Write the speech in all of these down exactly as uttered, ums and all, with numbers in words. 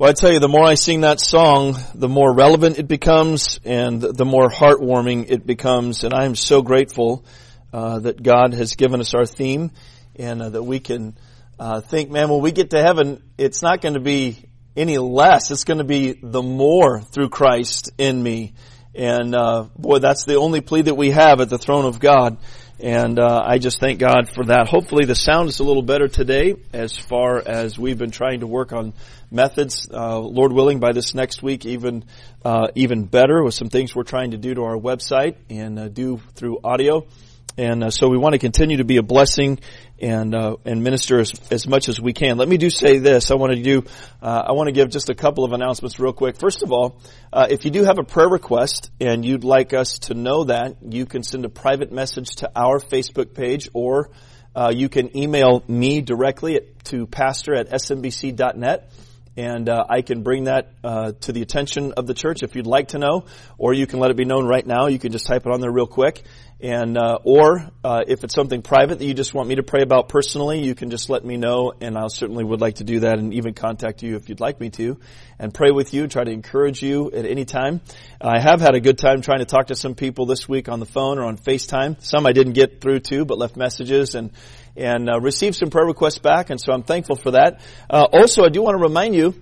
Well, I tell you, the more I sing that song, the more relevant it becomes and the more heartwarming it becomes. And I am so grateful uh, that God has given us our theme and uh, that we can uh, think, man, when we get to heaven, it's not going to be any less. It's going to be the more through Christ in me. And uh, boy, that's the only plea that we have at the throne of God. And uh, I just thank God for that. Hopefully the sound is a little better today as far as we've been trying to work on methods. Uh, Lord willing, by this next week, even uh, even better with some things we're trying to do to our website and uh, do through audio. And uh, so we want to continue to be a blessing and uh, and minister as, as much as we can. Let me do say this. I want to do. Uh, I want to give just a couple of announcements real quick. First of all, uh, if you do have a prayer request and you'd like us to know that, you can send a private message to our Facebook page, or uh, you can email me directly at, to pastor at s m b c dot net. And uh, I can bring that uh, to the attention of the church if you'd like to know, or you can let it be known right now. You can just type it on there real quick. And uh, or uh, if it's something private that you just want me to pray about personally, you can just let me know, and I certainly would like to do that and even contact you if you'd like me to and pray with you, try to encourage you at any time. I have had a good time trying to talk to some people this week on the phone or on FaceTime. Some I didn't get through to, but left messages and and uh, received some prayer requests back, and so I'm thankful for that. Uh, also, I do want to remind you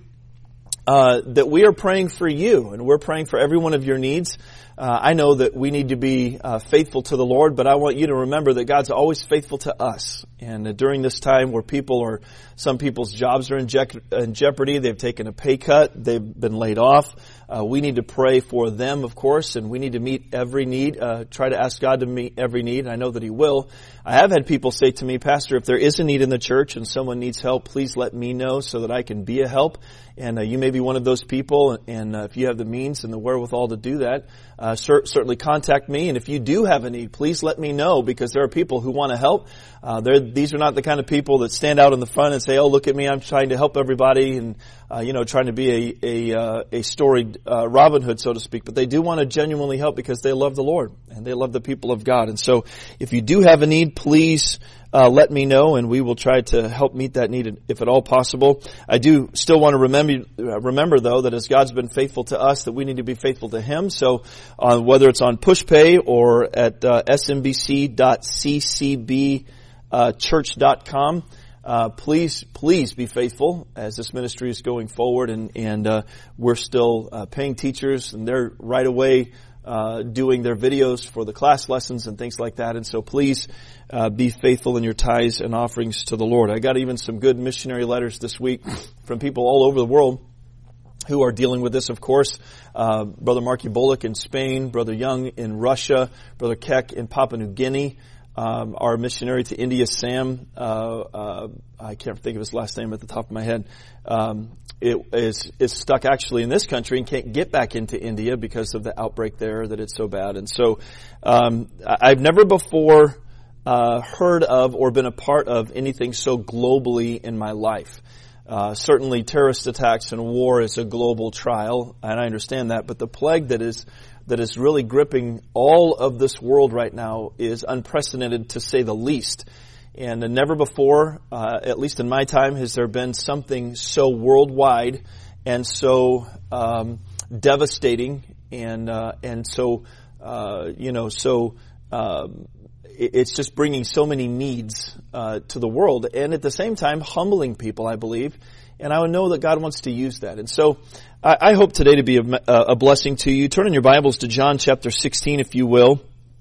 uh, that we are praying for you, and we're praying for every one of your needs. Uh, I know that we need to be uh, faithful to the Lord, but I want you to remember that God's always faithful to us. And uh, during this time where people are, some people's jobs are in, je- in jeopardy, they've taken a pay cut, they've been laid off, uh, we need to pray for them, of course, and we need to meet every need, uh, try to ask God to meet every need, and I know that He will. I have had people say to me, Pastor, if there is a need in the church and someone needs help, please let me know so that I can be a help. And uh, you may be one of those people, and uh, if you have the means and the wherewithal to do that, uh, cer- certainly contact me. And if you do have a need, please let me know, because there are people who want to help. Uh, these are not the kind of people that stand out in the front and say, "Oh, look at me, I'm trying to help everybody," and uh, you know, trying to be a a, uh, a storied uh, Robin Hood, so to speak. But they do want to genuinely help because they love the Lord and they love the people of God. And so, if you do have a need, please Uh, let me know, and we will try to help meet that need if at all possible. I do still want to remember, remember though, that as God's been faithful to us, that we need to be faithful to Him. So, uh, whether it's on PushPay or at uh, s m b c dot c c b church dot com, uh, please, please be faithful as this ministry is going forward, and and uh, we're still uh, paying teachers, and they're right away Uh, doing their videos for the class lessons and things like that. And so please uh, be faithful in your tithes and offerings to the Lord. I got even some good missionary letters this week from people all over the world who are dealing with this, of course. Uh, Brother Marky Bullock in Spain, Brother Young in Russia, Brother Keck in Papua New Guinea. Um, our missionary to India, Sam, uh, uh, I can't think of his last name at the top of my head, um, it is, is stuck actually in this country and can't get back into India because of the outbreak there, that it's so bad. And so, um, I've never before, uh, heard of or been a part of anything so globally in my life. Uh, certainly terrorist attacks and war is a global trial, and I understand that, but the plague that is that is really gripping all of this world right now is unprecedented, to say the least. And uh, never before, uh, at least in my time, has there been something so worldwide and so um, devastating, and uh, and so uh, you know so. Um, It's just bringing so many needs uh, to the world, and at the same time humbling people, I believe. And I would know that God wants to use that. And so I, I hope today to be a, a blessing to you. Turn in your Bibles to John chapter sixteen, if you will.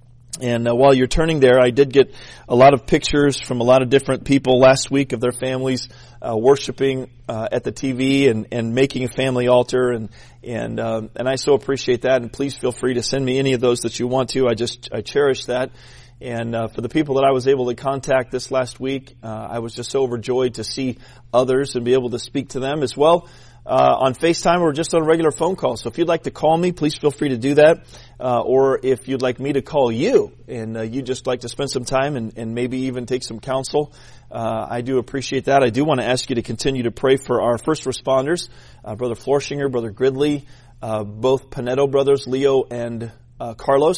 And uh, while you're turning there, I did get a lot of pictures from a lot of different people last week of their families uh, worshiping uh, at the T V and, and making a family altar, and and um, and I so appreciate that. And please feel free to send me any of those that you want to. I just I cherish that. And uh, for the people that I was able to contact this last week, uh, I was just so overjoyed to see others and be able to speak to them as well uh, on FaceTime or just on a regular phone call. So if you'd like to call me, please feel free to do that. Uh, or if you'd like me to call you and uh, you'd just like to spend some time and, and maybe even take some counsel, uh, I do appreciate that. I do want to ask you to continue to pray for our first responders, uh, Brother Florshinger, Brother Gridley, uh, both Panetto brothers, Leo and uh, Carlos.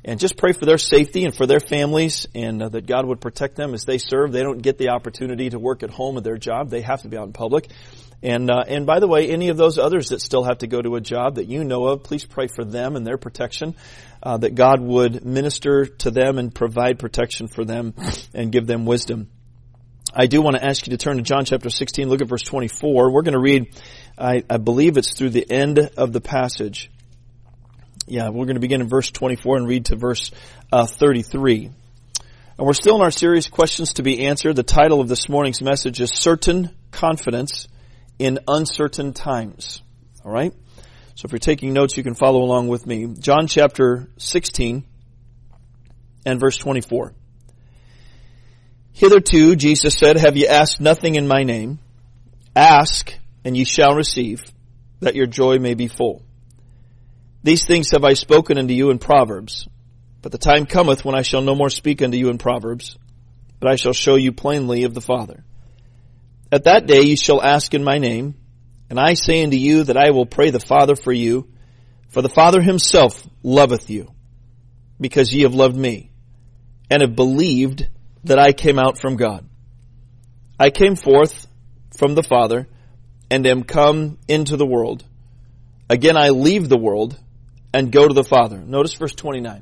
And just pray for their safety and for their families, and uh, that God would protect them as they serve. They don't get the opportunity to work at home at their job. They have to be out in public. And uh, and by the way, any of those others that still have to go to a job that you know of, please pray for them and their protection, uh, that God would minister to them and provide protection for them and give them wisdom. I do want to ask you to turn to John chapter sixteen, look at verse twenty-four. We're going to read, I, I believe it's through the end of the passage. Yeah, we're going to begin in verse twenty-four and read to verse uh, thirty-three. And we're still in our series, Questions to be Answered. The title of this morning's message is Certain Confidence in Uncertain Times. All right? So if you're taking notes, you can follow along with me. John chapter sixteen and verse twenty-four. Hitherto, Jesus said, have ye asked nothing in my name? Ask, and ye shall receive, that your joy may be full. These things have I spoken unto you in Proverbs. But the time cometh when I shall no more speak unto you in Proverbs, but I shall show you plainly of the Father. At that day ye shall ask in my name, and I say unto you that I will pray the Father for you, for the Father himself loveth you, because ye have loved me, and have believed that I came out from God. I came forth from the Father, and am come into the world. Again I leave the world, and go to the Father. Notice verse twenty-nine.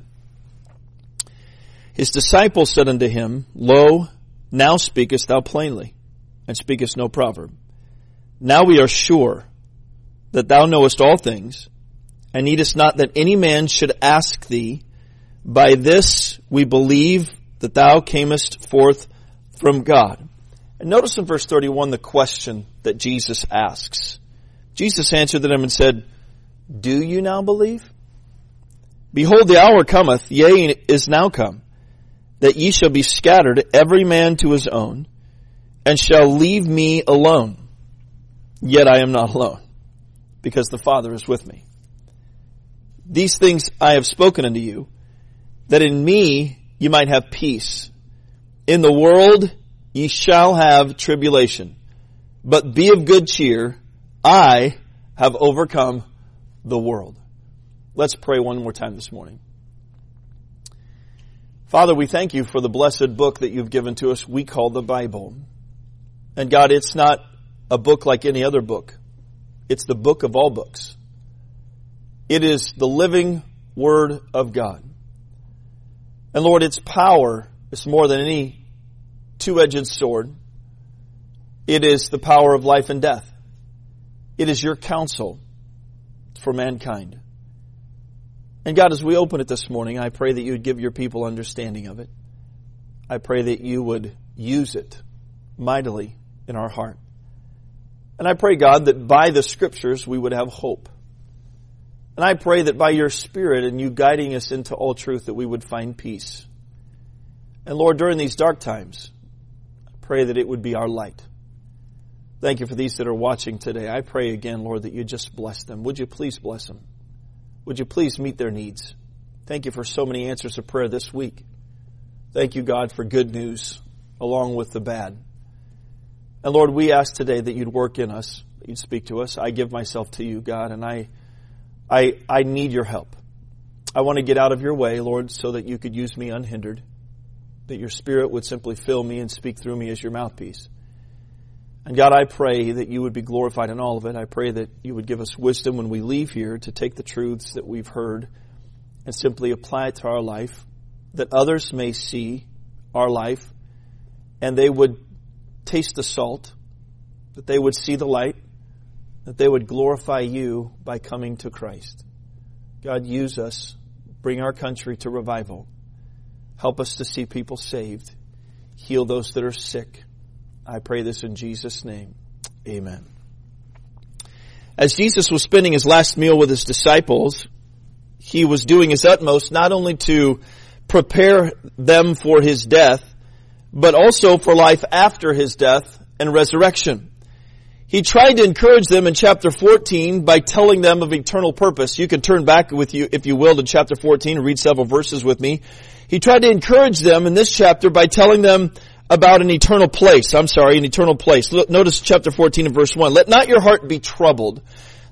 His disciples said unto him, Lo, now speakest thou plainly, and speakest no proverb. Now we are sure that thou knowest all things, and needest not that any man should ask thee. By this we believe that thou camest forth from God. And notice in verse thirty-one the question that Jesus asks. Jesus answered them and said, Do you now believe? Behold, the hour cometh, yea, is now come, that ye shall be scattered, every man to his own, and shall leave me alone. Yet I am not alone, because the Father is with me. These things I have spoken unto you, that in me ye might have peace. In the world ye shall have tribulation. But be of good cheer, I have overcome the world. Let's pray one more time this morning. Father, we thank you for the blessed book that you've given to us, we call the Bible. And God, it's not a book like any other book. It's the book of all books. It is the living Word of God. And Lord, its power is more than any two-edged sword. It is the power of life and death. It is your counsel for mankind. And God, as we open it this morning, I pray that you would give your people understanding of it. I pray that you would use it mightily in our heart. And I pray, God, that by the Scriptures we would have hope. And I pray that by your Spirit and you guiding us into all truth that we would find peace. And Lord, during these dark times, I pray that it would be our light. Thank you for these that are watching today. I pray again, Lord, that you just bless them. Would you please bless them? Would you please meet their needs? Thank you for so many answers of prayer this week. Thank you, God, for good news along with the bad. And Lord, we ask today that you'd work in us, that you'd speak to us. I give myself to you, God, and I, I, I need your help. I want to get out of your way, Lord, so that you could use me unhindered, that your Spirit would simply fill me and speak through me as your mouthpiece. And God, I pray that you would be glorified in all of it. I pray that you would give us wisdom when we leave here to take the truths that we've heard and simply apply it to our life, that others may see our life and they would taste the salt, that they would see the light, that they would glorify you by coming to Christ. God, use us. Bring our country to revival. Help us to see people saved. Heal those that are sick. I pray this in Jesus' name. Amen. As Jesus was spending his last meal with his disciples, he was doing his utmost not only to prepare them for his death, but also for life after his death and resurrection. He tried to encourage them in chapter fourteen by telling them of eternal purpose. You can turn back with you, if you will, to chapter fourteen and read several verses with me. He tried to encourage them in this chapter by telling them about an eternal place. I'm sorry, an eternal place. Look, notice chapter fourteen and verse one. Let not your heart be troubled.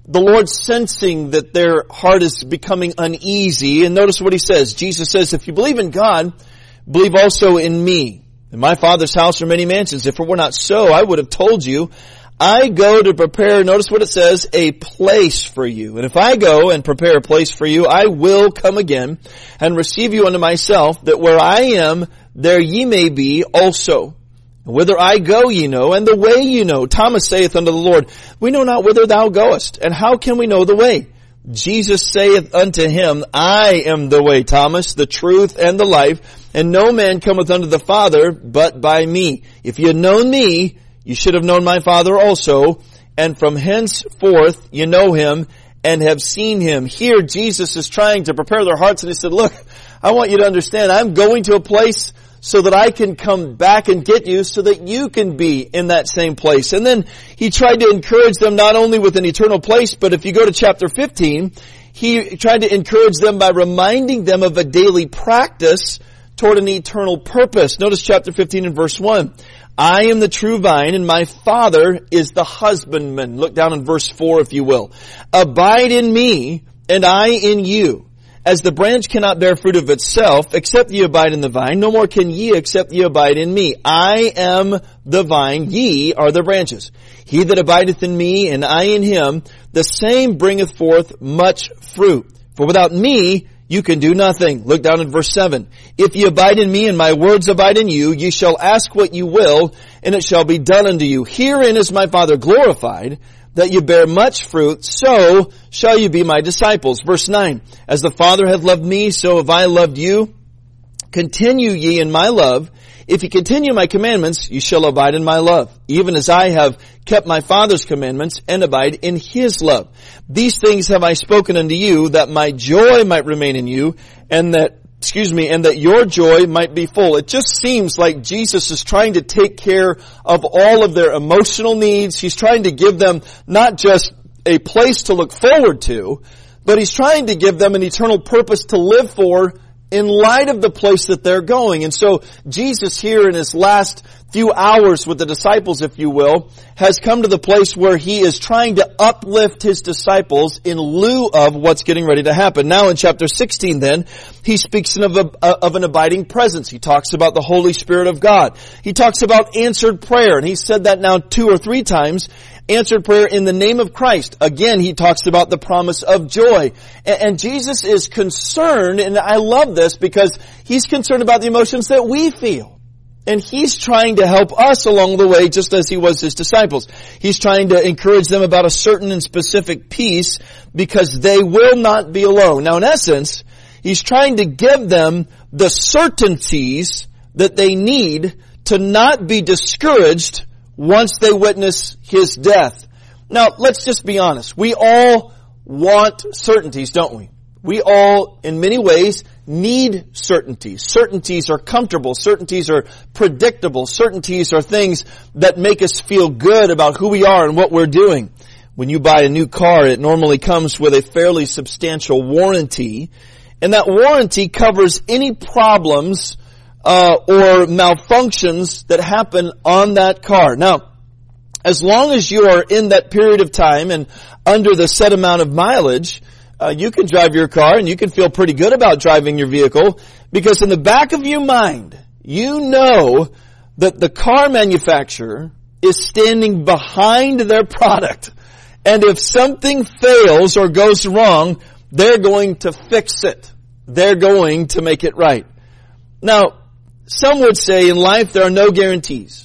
the Lord sensing that their heart is becoming uneasy. And notice what he says. Jesus says, if you believe in God, believe also in me. In my Father's house are many mansions. If it were not so, I would have told you. I go to prepare, notice what it says, a place for you. And if I go and prepare a place for you, I will come again and receive you unto myself, that where I am, there ye may be also. And whither I go ye know, and the way ye know. Thomas saith unto the Lord, we know not whither thou goest, and how can we know the way? Jesus saith unto him, I am the way, Thomas, the truth, and the life, and no man cometh unto the Father but by me. If ye had known me, you should have known my Father also, and from henceforth you know him and have seen him. Here Jesus is trying to prepare their hearts, and he said, look, I want you to understand, I'm going to a place so that I can come back and get you so that you can be in that same place. And then he tried to encourage them not only with an eternal place, but if you go to chapter fifteen, he tried to encourage them by reminding them of a daily practice toward an eternal purpose. Notice chapter fifteen and verse one. I am the true vine, and my Father is the husbandman. Look down in verse four, if you will. Abide in me, and I in you. As the branch cannot bear fruit of itself, except ye abide in the vine, no more can ye except ye abide in me. I am the vine, ye are the branches. He that abideth in me, and I in him, the same bringeth forth much fruit. For without me, you can do nothing. Look down in verse seven. If ye abide in me and my words abide in you, ye shall ask what you will, and it shall be done unto you. Herein is my Father glorified, that you bear much fruit, so shall you be my disciples. Verse nine. As the Father hath loved me, so have I loved you. Continue ye in my love. If ye continue my commandments, ye shall abide in my love, even as I have kept my Father's commandments and abide in his love. These things have I spoken unto you, that my joy might remain in you, and that, excuse me, and that your joy might be full. It just seems like Jesus is trying to take care of all of their emotional needs. He's trying to give them not just a place to look forward to, but he's trying to give them an eternal purpose to live for in light of the place that they're going. And so Jesus here in his last few hours with the disciples, if you will, has come to the place where he is trying to uplift his disciples in lieu of what's getting ready to happen. Now in chapter sixteen then, he speaks of, a, of an abiding presence. He talks about the Holy Spirit of God. He talks about answered prayer, and he said that now two or three times. Answered prayer in the name of Christ. Again, he talks about the promise of joy. And Jesus is concerned, and I love this because he's concerned about the emotions that we feel. And he's trying to help us along the way, just as he was his disciples. He's trying to encourage them about a certain and specific peace because they will not be alone. Now, in essence, he's trying to give them the certainties that they need to not be discouraged once they witness his death. Now, let's just be honest. We all want certainties, don't we? We all, in many ways, need certainties. Certainties are comfortable. Certainties are predictable. Certainties are things that make us feel good about who we are and what we're doing. When you buy a new car, it normally comes with a fairly substantial warranty, and that warranty covers any problems Uh, or malfunctions that happen on that car. Now, as long as you are in that period of time and under the set amount of mileage, uh, you can drive your car and you can feel pretty good about driving your vehicle, because in the back of your mind, you know that the car manufacturer is standing behind their product. And if something fails or goes wrong, they're going to fix it. They're going to make it right. Now, some would say in life there are no guarantees.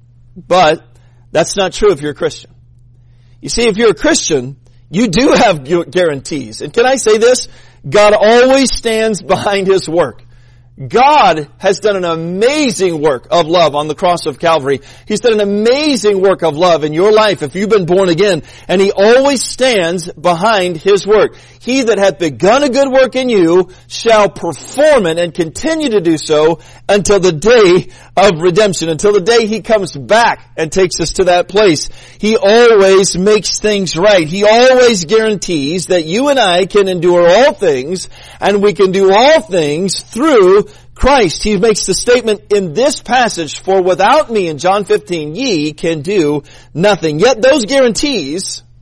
But that's not true if you're a Christian. You see, if you're a Christian, you do have guarantees. And can I say this? God always stands behind his work. God has done an amazing work of love on the cross of Calvary. He's done an amazing work of love in your life if you've been born again. And he always stands behind his work. He that hath begun a good work in you shall perform it and continue to do so until the day of redemption, until the day he comes back and takes us to that place. He always makes things right. He always guarantees that you and I can endure all things, and we can do all things through Christ. He makes the statement in this passage, for without me, in John fifteen, ye can do nothing. Yet those guarantees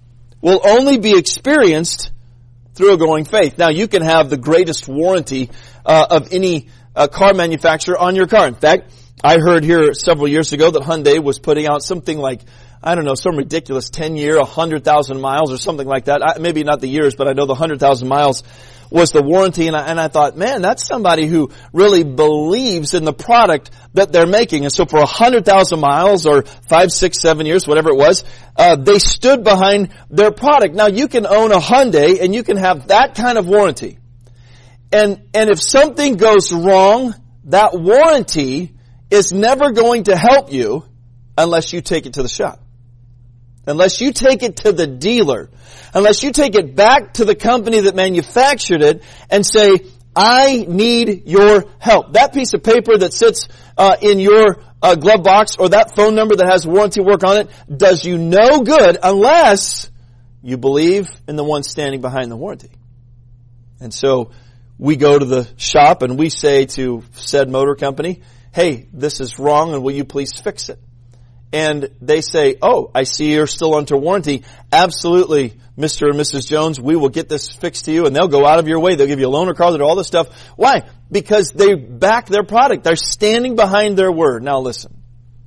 will only be experienced through a growing faith. Now, you can have the greatest warranty uh, of any uh, car manufacturer on your car. In fact, I heard here several years ago that Hyundai was putting out something like, I don't know, some ridiculous ten-year, one hundred thousand miles or something like that. I, maybe not the years, but I know the one hundred thousand miles was the warranty. And I, and I thought, man, that's somebody who really believes in the product that they're making. And so for one hundred thousand miles or five, six, seven years, whatever it was, uh, they stood behind their product. Now, you can own a Hyundai and you can have that kind of warranty. And, and if something goes wrong, that warranty is never going to help you unless you take it to the shop. Unless you take it to the dealer. Unless you take it back to the company that manufactured it and say, I need your help. That piece of paper that sits uh, in your uh, glove box or that phone number that has warranty work on it does you no good unless you believe in the one standing behind the warranty. And so we go to the shop and we say to said motor company, hey, this is wrong and will you please fix it? And they say, oh, I see you're still under warranty. Absolutely, Mister and Missus Jones, we will get this fixed to you. And they'll go out of your way. They'll give you a loaner car, they'll do all this stuff. Why? Because they back their product. They're standing behind their word. Now listen,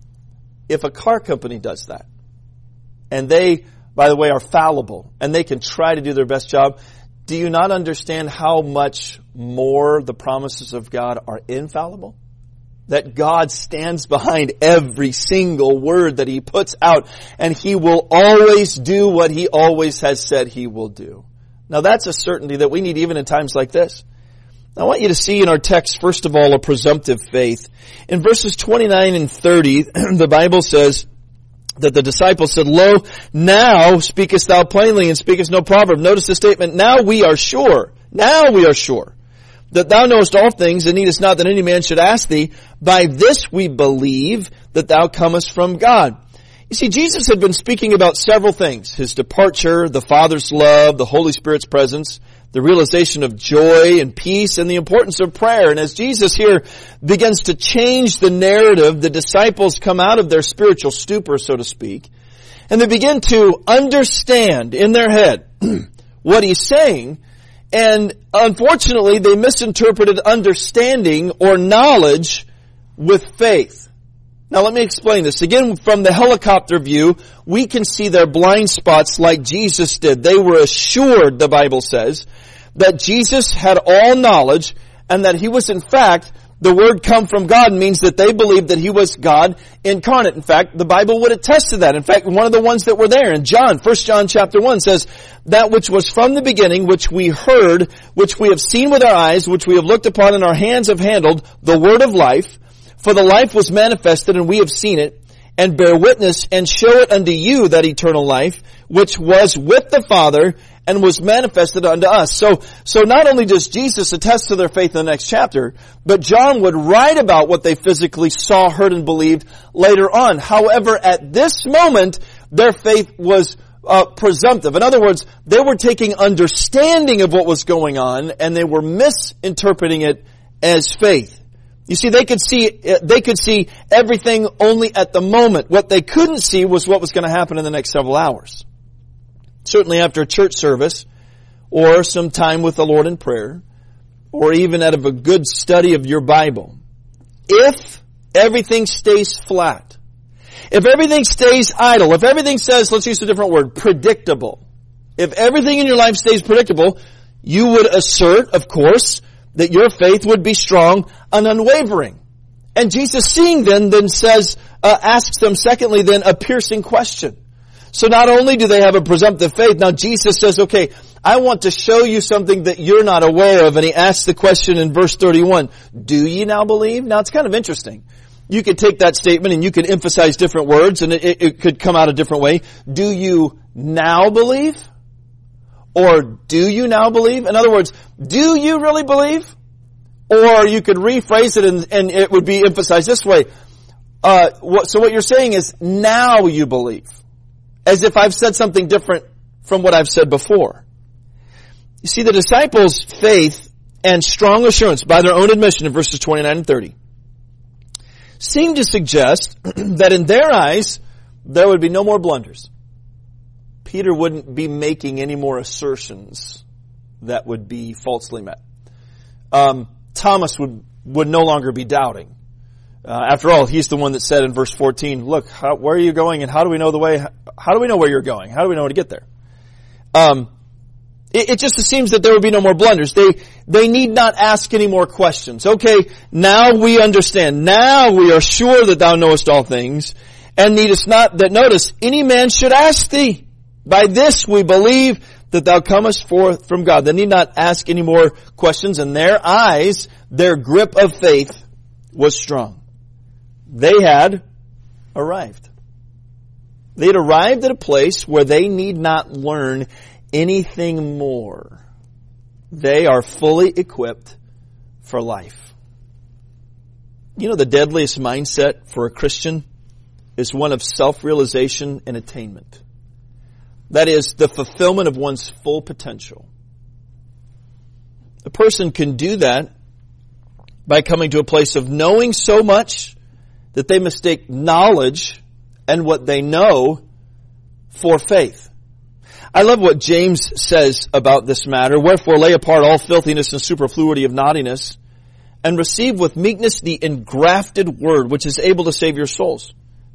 if a car company does that, and they, by the way, are fallible, and they can try to do their best job, do you not understand how much more the promises of God are infallible? That God stands behind every single word that He puts out, and He will always do what He always has said He will do. Now that's a certainty that we need even in times like this. I want you to see in our text, first of all, a presumptive faith. In verses twenty-nine and thirty, the Bible says that the disciples said, Lo, now speakest thou plainly and speakest no proverb. Notice the statement, now we are sure. Now we are sure. That thou knowest all things, and needest not that any man should ask thee. By this we believe that thou comest from God. You see, Jesus had been speaking about several things. His departure, the Father's love, the Holy Spirit's presence, the realization of joy and peace, and the importance of prayer. And as Jesus here begins to change the narrative, the disciples come out of their spiritual stupor, so to speak, and they begin to understand in their head what He's saying. And unfortunately, they misinterpreted understanding or knowledge with faith. Now let me explain this. Again, from the helicopter view, we can see their blind spots like Jesus did. They were assured, the Bible says, that Jesus had all knowledge and that He was in fact, the word come from God means that they believed that He was God incarnate. In fact, the Bible would attest to that. In fact, one of the ones that were there in John, First John chapter one says, that which was from the beginning, which we heard, which we have seen with our eyes, which we have looked upon and our hands have handled, the word of life. For the life was manifested and we have seen it, and bear witness and show it unto you, that eternal life, which was with the Father and was manifested unto us. So, so not only does Jesus attest to their faith in the next chapter, but John would write about what they physically saw, heard, and believed later on. However, at this moment, their faith was uh, presumptive. In other words, they were taking understanding of what was going on, and they were misinterpreting it as faith. You see, they could see, they could see everything only at the moment. What they couldn't see was what was going to happen in the next several hours. Certainly after a church service, or some time with the Lord in prayer, or even out of a good study of your Bible. If everything stays flat, if everything stays idle, if everything says, let's use a different word, predictable. If everything in your life stays predictable, you would assert, of course, that your faith would be strong and unwavering. And Jesus, seeing then, then says, uh, asks them, secondly, then, a piercing question. So not only do they have a presumptive faith, now Jesus says, okay, I want to show you something that you're not aware of. And He asks the question in verse thirty-one, do ye now believe? Now it's kind of interesting. You could take that statement and you could emphasize different words and it, it, it could come out a different way. Do you now believe? Or do you now believe? In other words, do you really believe? Or you could rephrase it and, and it would be emphasized this way. Uh, what, so what you're saying is, now you believe. As if I've said something different from what I've said before. You see, the disciples' faith and strong assurance, by their own admission in verses twenty-nine and thirty, seem to suggest that in their eyes, there would be no more blunders. Peter wouldn't be making any more assertions that would be falsely met. Um, Thomas would, would no longer be doubting. Uh, after all, he's the one that said in verse fourteen, look, how, where are you going and how do we know the way? How do we know where you're going? How do we know how to get there? Um, it, it just seems that there would be no more blunders. They, they need not ask any more questions. Okay, now we understand. Now we are sure that thou knowest all things, and needest not that, notice, any man should ask thee. By this we believe that thou comest forth from God. They need not ask any more questions, and their eyes, their grip of faith was strong. They had arrived. They had arrived at a place where they need not learn anything more. They are fully equipped for life. You know, the deadliest mindset for a Christian is one of self-realization and attainment. That is, the fulfillment of one's full potential. A person can do that by coming to a place of knowing so much that they mistake knowledge and what they know for faith. I love what James says about this matter. Wherefore lay apart all filthiness and superfluity of naughtiness, and receive with meekness the engrafted word, which is able to save your souls.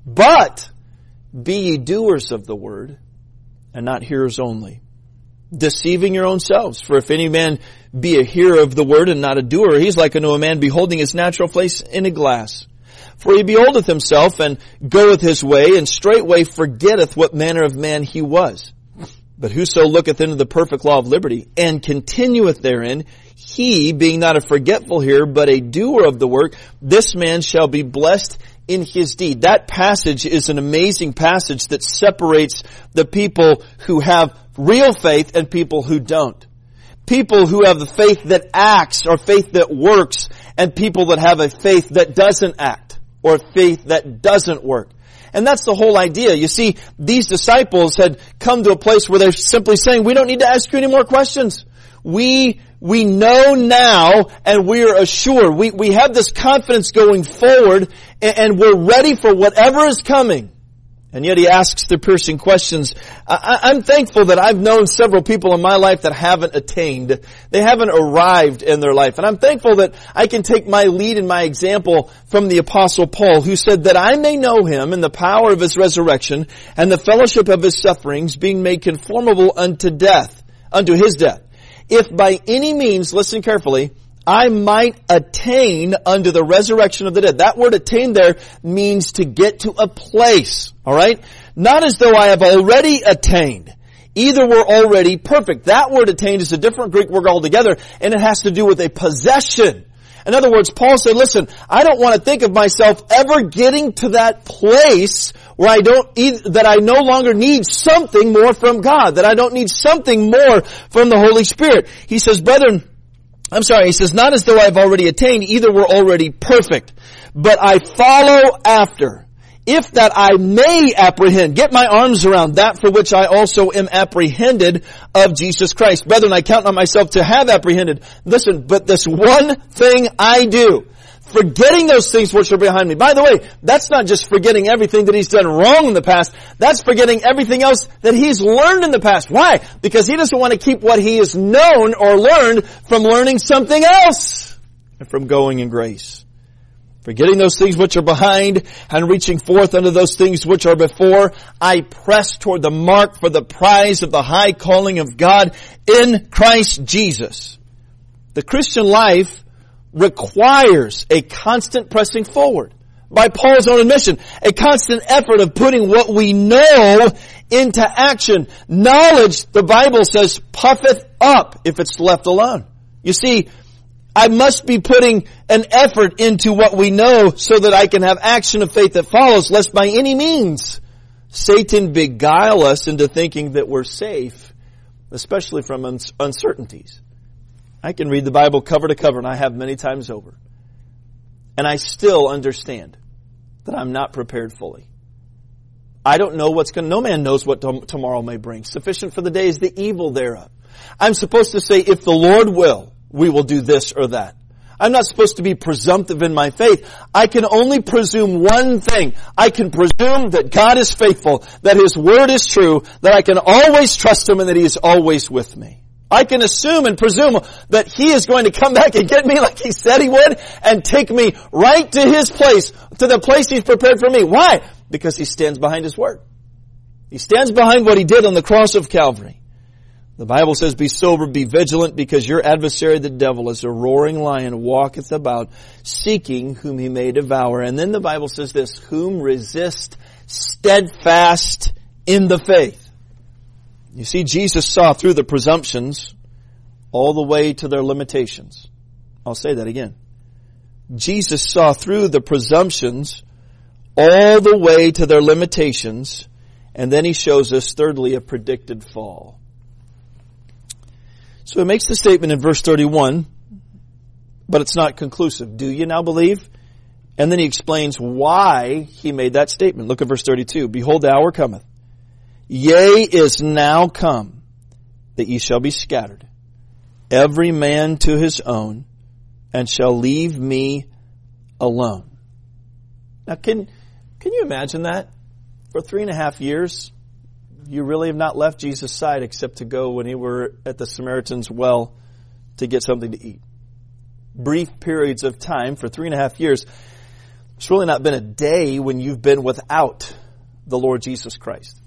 But be ye doers of the word, and not hearers only, deceiving your own selves. For if any man be a hearer of the word and not a doer, he is like unto a man beholding his natural face in a glass. For he beholdeth himself, and goeth his way, and straightway forgetteth what manner of man he was. But whoso looketh into the perfect law of liberty, and continueth therein, he, being not a forgetful hearer, but a doer of the work, this man shall be blessed in his deed. That passage is an amazing passage that separates the people who have real faith and people who don't. People who have the faith that acts or faith that works, and people that have a faith that doesn't act or faith that doesn't work. And that's the whole idea. You see, these disciples had come to a place where they're simply saying, we don't need to ask you any more questions. We, we know now, and we are assured. We, we have this confidence going forward, and, and we're ready for whatever is coming. And yet he asks the piercing questions. I, I'm thankful that I've known several people in my life that haven't attained. They haven't arrived in their life. And I'm thankful that I can take my lead and my example from the Apostle Paul, who said that I may know him in the power of his resurrection and the fellowship of his sufferings, being made conformable unto death, unto his death. If by any means, listen carefully, I might attain unto the resurrection of the dead. That word attain there means to get to a place. Alright? Not as though I have already attained. Either we're already perfect. That word attained is a different Greek word altogether, and it has to do with a possession. In other words, Paul said, listen, I don't want to think of myself ever getting to that place where I don't, that I no longer need something more from God, that I don't need something more from the Holy Spirit. He says, brethren, I'm sorry, he says, not as though I've already attained, either we're already perfect, but I follow after, if that I may apprehend, get my arms around that for which I also am apprehended of Jesus Christ. Brethren, I count not myself to have apprehended. Listen, but this one thing I do, forgetting those things which are behind me. By the way, that's not just forgetting everything that he's done wrong in the past. That's forgetting everything else that he's learned in the past. Why? Because he doesn't want to keep what he has known or learned from learning something else and from going in grace. Forgetting those things which are behind and reaching forth unto those things which are before, I press toward the mark for the prize of the high calling of God in Christ Jesus. The Christian life requires a constant pressing forward. By Paul's own admission, a constant effort of putting what we know into action. Knowledge, the Bible says, puffeth up if it's left alone. You see, I must be putting an effort into what we know so that I can have action of faith that follows, lest by any means Satan beguile us into thinking that we're safe, especially from uncertainties. I can read the Bible cover to cover, and I have many times over. And I still understand that I'm not prepared fully. I don't know what's going to, no man knows what t- tomorrow may bring. Sufficient for the day is the evil thereof. I'm supposed to say, if the Lord will, we will do this or that. I'm not supposed to be presumptive in my faith. I can only presume one thing. I can presume that God is faithful, that His Word is true, that I can always trust Him, and that He is always with me. I can assume and presume that He is going to come back and get me like He said He would and take me right to His place, to the place He's prepared for me. Why? Because He stands behind His Word. He stands behind what He did on the cross of Calvary. The Bible says, be sober, be vigilant, because your adversary the devil is a roaring lion, walketh about, seeking whom he may devour. And then the Bible says this, whom resist steadfast in the faith. You see, Jesus saw through the presumptions all the way to their limitations. I'll say that again. Jesus saw through the presumptions all the way to their limitations, and then He shows us, thirdly, a predicted fall. So He makes the statement in verse thirty-one, but it's not conclusive. Do you now believe? And then He explains why He made that statement. Look at verse thirty-two. Behold, the hour cometh. Yea, is now come, that ye shall be scattered, every man to his own, and shall leave me alone. Now, can, can you imagine that? For three and a half years, you really have not left Jesus' side except to go when He were at the Samaritan's well to get something to eat. Brief periods of time for three and a half years. It's really not been a day when you've been without the Lord Jesus Christ.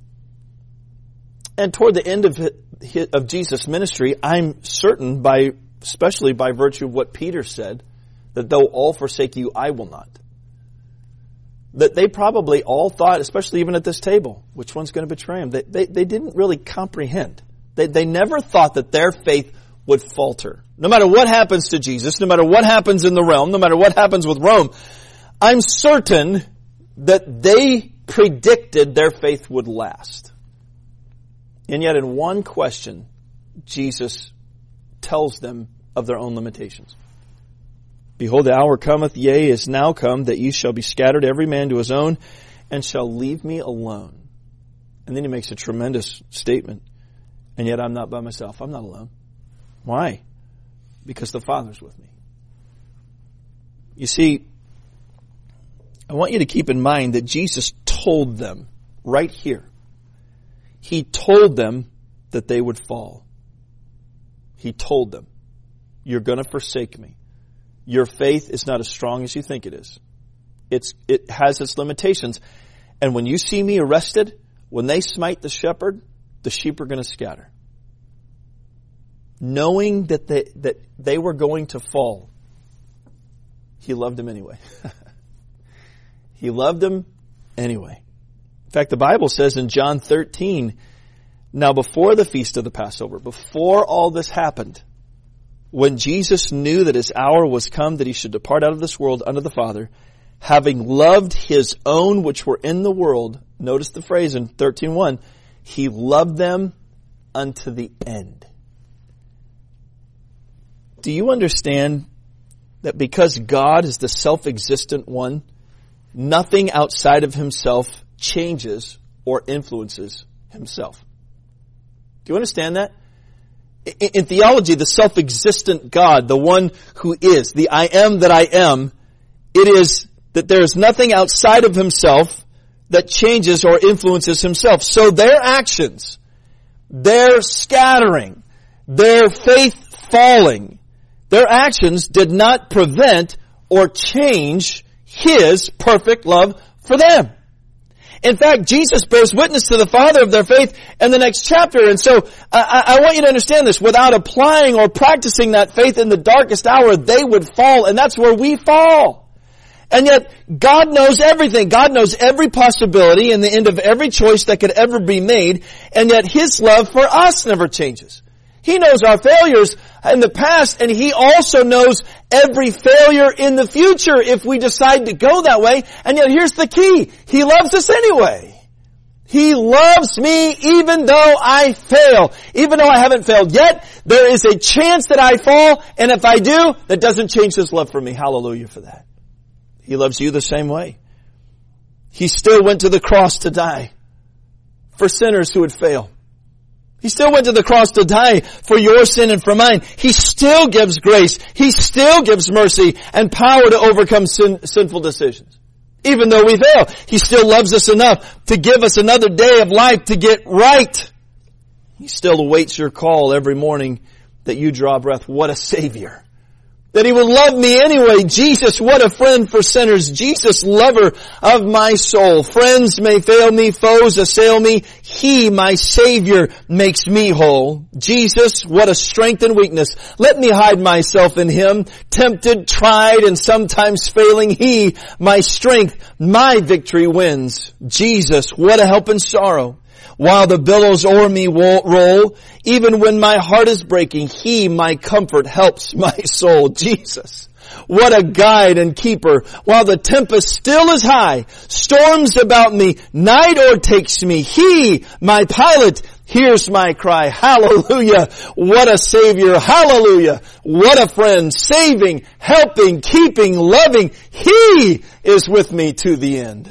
And toward the end of of Jesus' ministry, I'm certain, by especially by virtue of what Peter said, that though all forsake you, I will not. That they probably all thought, especially even at this table, which one's going to betray Him? They, they, they didn't really comprehend. They, they never thought that their faith would falter. No matter what happens to Jesus, no matter what happens in the realm, no matter what happens with Rome, I'm certain that they predicted their faith would last. And yet in one question, Jesus tells them of their own limitations. Behold, the hour cometh, yea, is now come, that ye shall be scattered every man to his own, and shall leave me alone. And then He makes a tremendous statement. And yet I'm not by myself. I'm not alone. Why? Because the Father's with me. You see, I want you to keep in mind that Jesus told them right here. He told them that they would fall. He told them, you're going to forsake me. Your faith is not as strong as you think it is. It's, it has its limitations. And when you see me arrested, when they smite the shepherd, the sheep are going to scatter. Knowing that they, that they were going to fall, He loved them anyway. He loved them anyway. In fact, the Bible says in John thirteen, now before the feast of the Passover, before all this happened, when Jesus knew that His hour was come that He should depart out of this world unto the Father, having loved His own which were in the world, notice the phrase in thirteen one, He loved them unto the end. Do you understand that because God is the self-existent one, nothing outside of Himself changes or influences Himself? Do you understand that? In, in theology, the self-existent God, the one who is, the I am that I am, it is that there is nothing outside of Himself that changes or influences Himself. So their actions, their scattering, their faith falling, their actions did not prevent or change His perfect love for them. In fact, Jesus bears witness to the Father of their faith in the next chapter. And so I, I want you to understand this. Without applying or practicing that faith in the darkest hour, they would fall. And that's where we fall. And yet, God knows everything. God knows every possibility and the end of every choice that could ever be made. And yet, His love for us never changes. He knows our failures in the past, and He also knows every failure in the future if we decide to go that way. And yet here's the key. He loves us anyway. He loves me even though I fail. Even though I haven't failed yet, there is a chance that I fall, and if I do, that doesn't change His love for me. Hallelujah for that. He loves you the same way. He still went to the cross to die for sinners who would fail. He still went to the cross to die for your sin and for mine. He still gives grace. He still gives mercy and power to overcome sin, sinful decisions. Even though we fail, He still loves us enough to give us another day of life to get right. He still awaits your call every morning that you draw breath. What a Savior. That He would love me anyway. Jesus, what a friend for sinners. Jesus, lover of my soul. Friends may fail me, foes assail me. He, my Savior, makes me whole. Jesus, what a strength and weakness. Let me hide myself in Him. Tempted, tried, and sometimes failing. He, my strength, my victory wins. Jesus, what a help in sorrow. While the billows o'er me roll, even when my heart is breaking, He, my comfort, helps my soul. Jesus, what a guide and keeper. While the tempest still is high, storms about me, night o'ertakes me. He, my pilot, hears my cry. Hallelujah. What a Savior. Hallelujah. What a friend. Saving, helping, keeping, loving. He is with me to the end.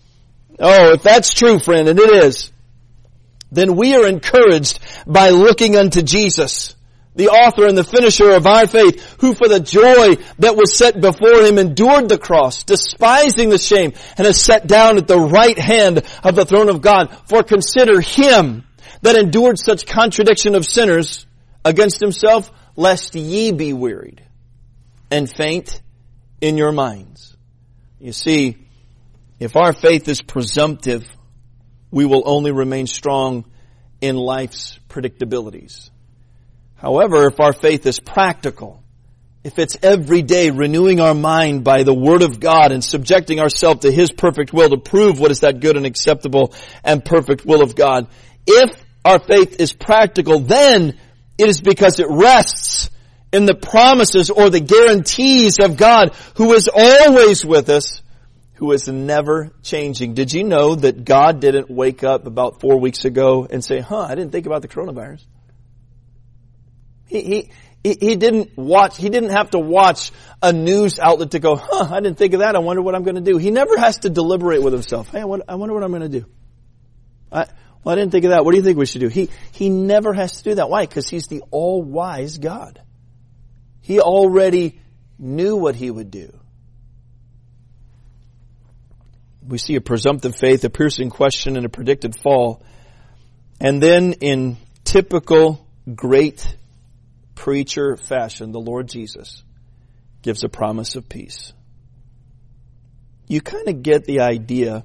Oh, if that's true, friend, and it is, then we are encouraged by looking unto Jesus, the author and the finisher of our faith, who for the joy that was set before Him endured the cross, despising the shame, and is set down at the right hand of the throne of God. For consider Him that endured such contradiction of sinners against Himself, lest ye be wearied and faint in your minds. You see, if our faith is presumptive, we will only remain strong in life's predictabilities. However, if our faith is practical, if it's every day renewing our mind by the Word of God and subjecting ourselves to His perfect will to prove what is that good and acceptable and perfect will of God, if our faith is practical, then it is because it rests in the promises or the guarantees of God, who is always with us, who is never changing. Did you know that God didn't wake up about four weeks ago and say, huh, I didn't think about the coronavirus? He, he, he didn't watch, he didn't have to watch a news outlet to go, huh, I didn't think of that. I wonder what I'm going to do. He never has to deliberate with himself. Hey, what, I wonder what I'm going to do. I, well, I didn't think of that. What do you think we should do? He, he never has to do that. Why? Because He's the all-wise God. He already knew what He would do. We see a presumptive faith, a piercing question, and a predicted fall. And then in typical great preacher fashion, the Lord Jesus gives a promise of peace. You kind of get the idea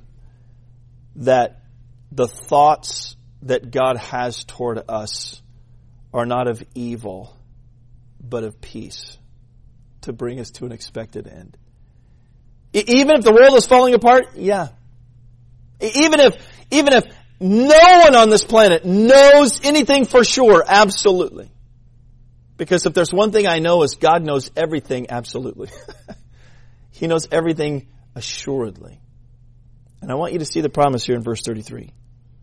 that the thoughts that God has toward us are not of evil, but of peace, to bring us to an expected end. Even if the world is falling apart, yeah. Even if, even if no one on this planet knows anything for sure, absolutely. Because if there's one thing I know is God knows everything absolutely. He knows everything assuredly. And I want you to see the promise here in verse thirty-three.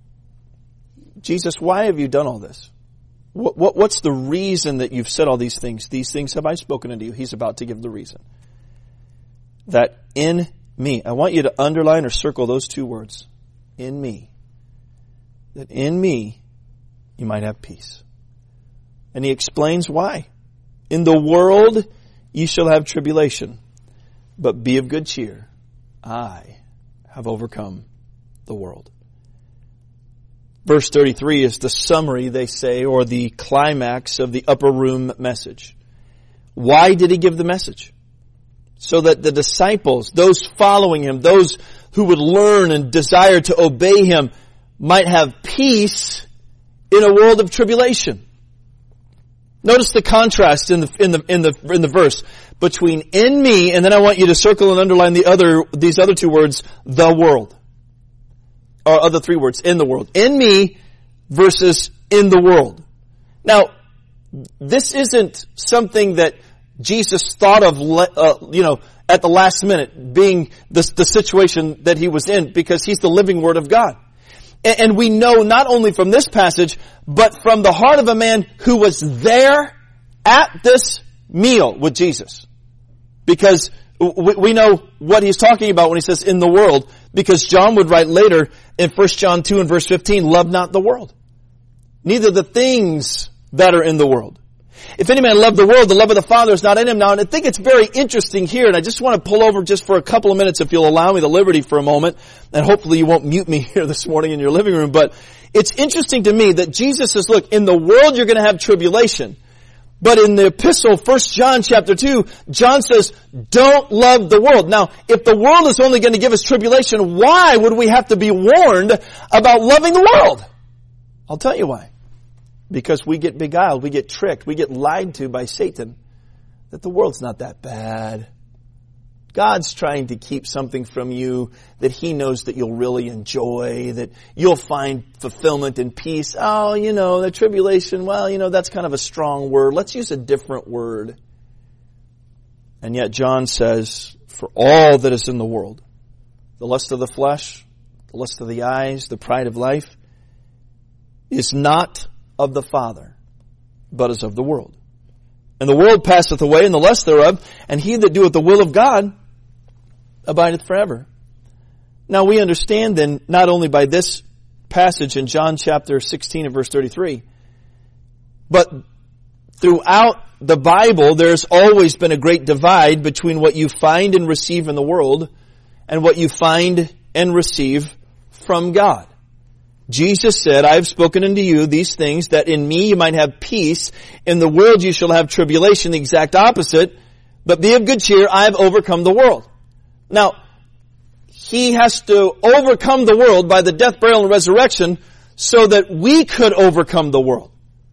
Jesus, why have you done all this? What, what, what's the reason that you've said all these things? These things have I spoken unto you. He's about to give the reason. That in me, I want you to underline or circle those two words. In me. That in me, you might have peace. And He explains why. In the world, you shall have tribulation, but be of good cheer. I have overcome the world. Verse thirty-three is the summary, they say, or the climax of the upper room message. Why did He give the message? So that the disciples, those following Him, those who would learn and desire to obey Him, might have peace in a world of tribulation. Notice the contrast in the in the in the in the verse between in me, and then I want you to circle and underline the other these other two words, the world. Or other three words, in the world. In me versus in the world. Now, this isn't something that Jesus thought of, uh, you know, at the last minute, being the, the situation that He was in, because He's the living Word of God. And, and we know not only from this passage, but from the heart of a man who was there at this meal with Jesus. Because we, we know what He's talking about when He says in the world, because John would write later in First John two and verse fifteen, love not the world, neither the things that are in the world. If any man love the world, the love of the Father is not in him. Now, and I think it's very interesting here, and I just want to pull over just for a couple of minutes, if you'll allow me the liberty for a moment, and hopefully you won't mute me here this morning in your living room, but it's interesting to me that Jesus says, look, in the world you're going to have tribulation. But in the epistle, First John chapter two, John says, don't love the world. Now, if the world is only going to give us tribulation, why would we have to be warned about loving the world? I'll tell you why. Because we get beguiled, we get tricked, we get lied to by Satan that the world's not that bad. God's trying to keep something from you that He knows that you'll really enjoy, that you'll find fulfillment and peace. Oh, you know, the tribulation, well, you know, that's kind of a strong word. Let's use a different word. And yet John says, for all that is in the world, the lust of the flesh, the lust of the eyes, the pride of life, is not of the Father, but is of the world. And the world passeth away, and the lust thereof, and he that doeth the will of God abideth forever. Now we understand then, not only by this passage in John chapter sixteen and verse thirty-three, but throughout the Bible, there's always been a great divide between what you find and receive in the world and what you find and receive from God. Jesus said, I have spoken unto you these things, that in me you might have peace. In the world you shall have tribulation, the exact opposite. But be of good cheer, I have overcome the world. Now, He has to overcome the world by the death, burial, and resurrection so that we could overcome the world.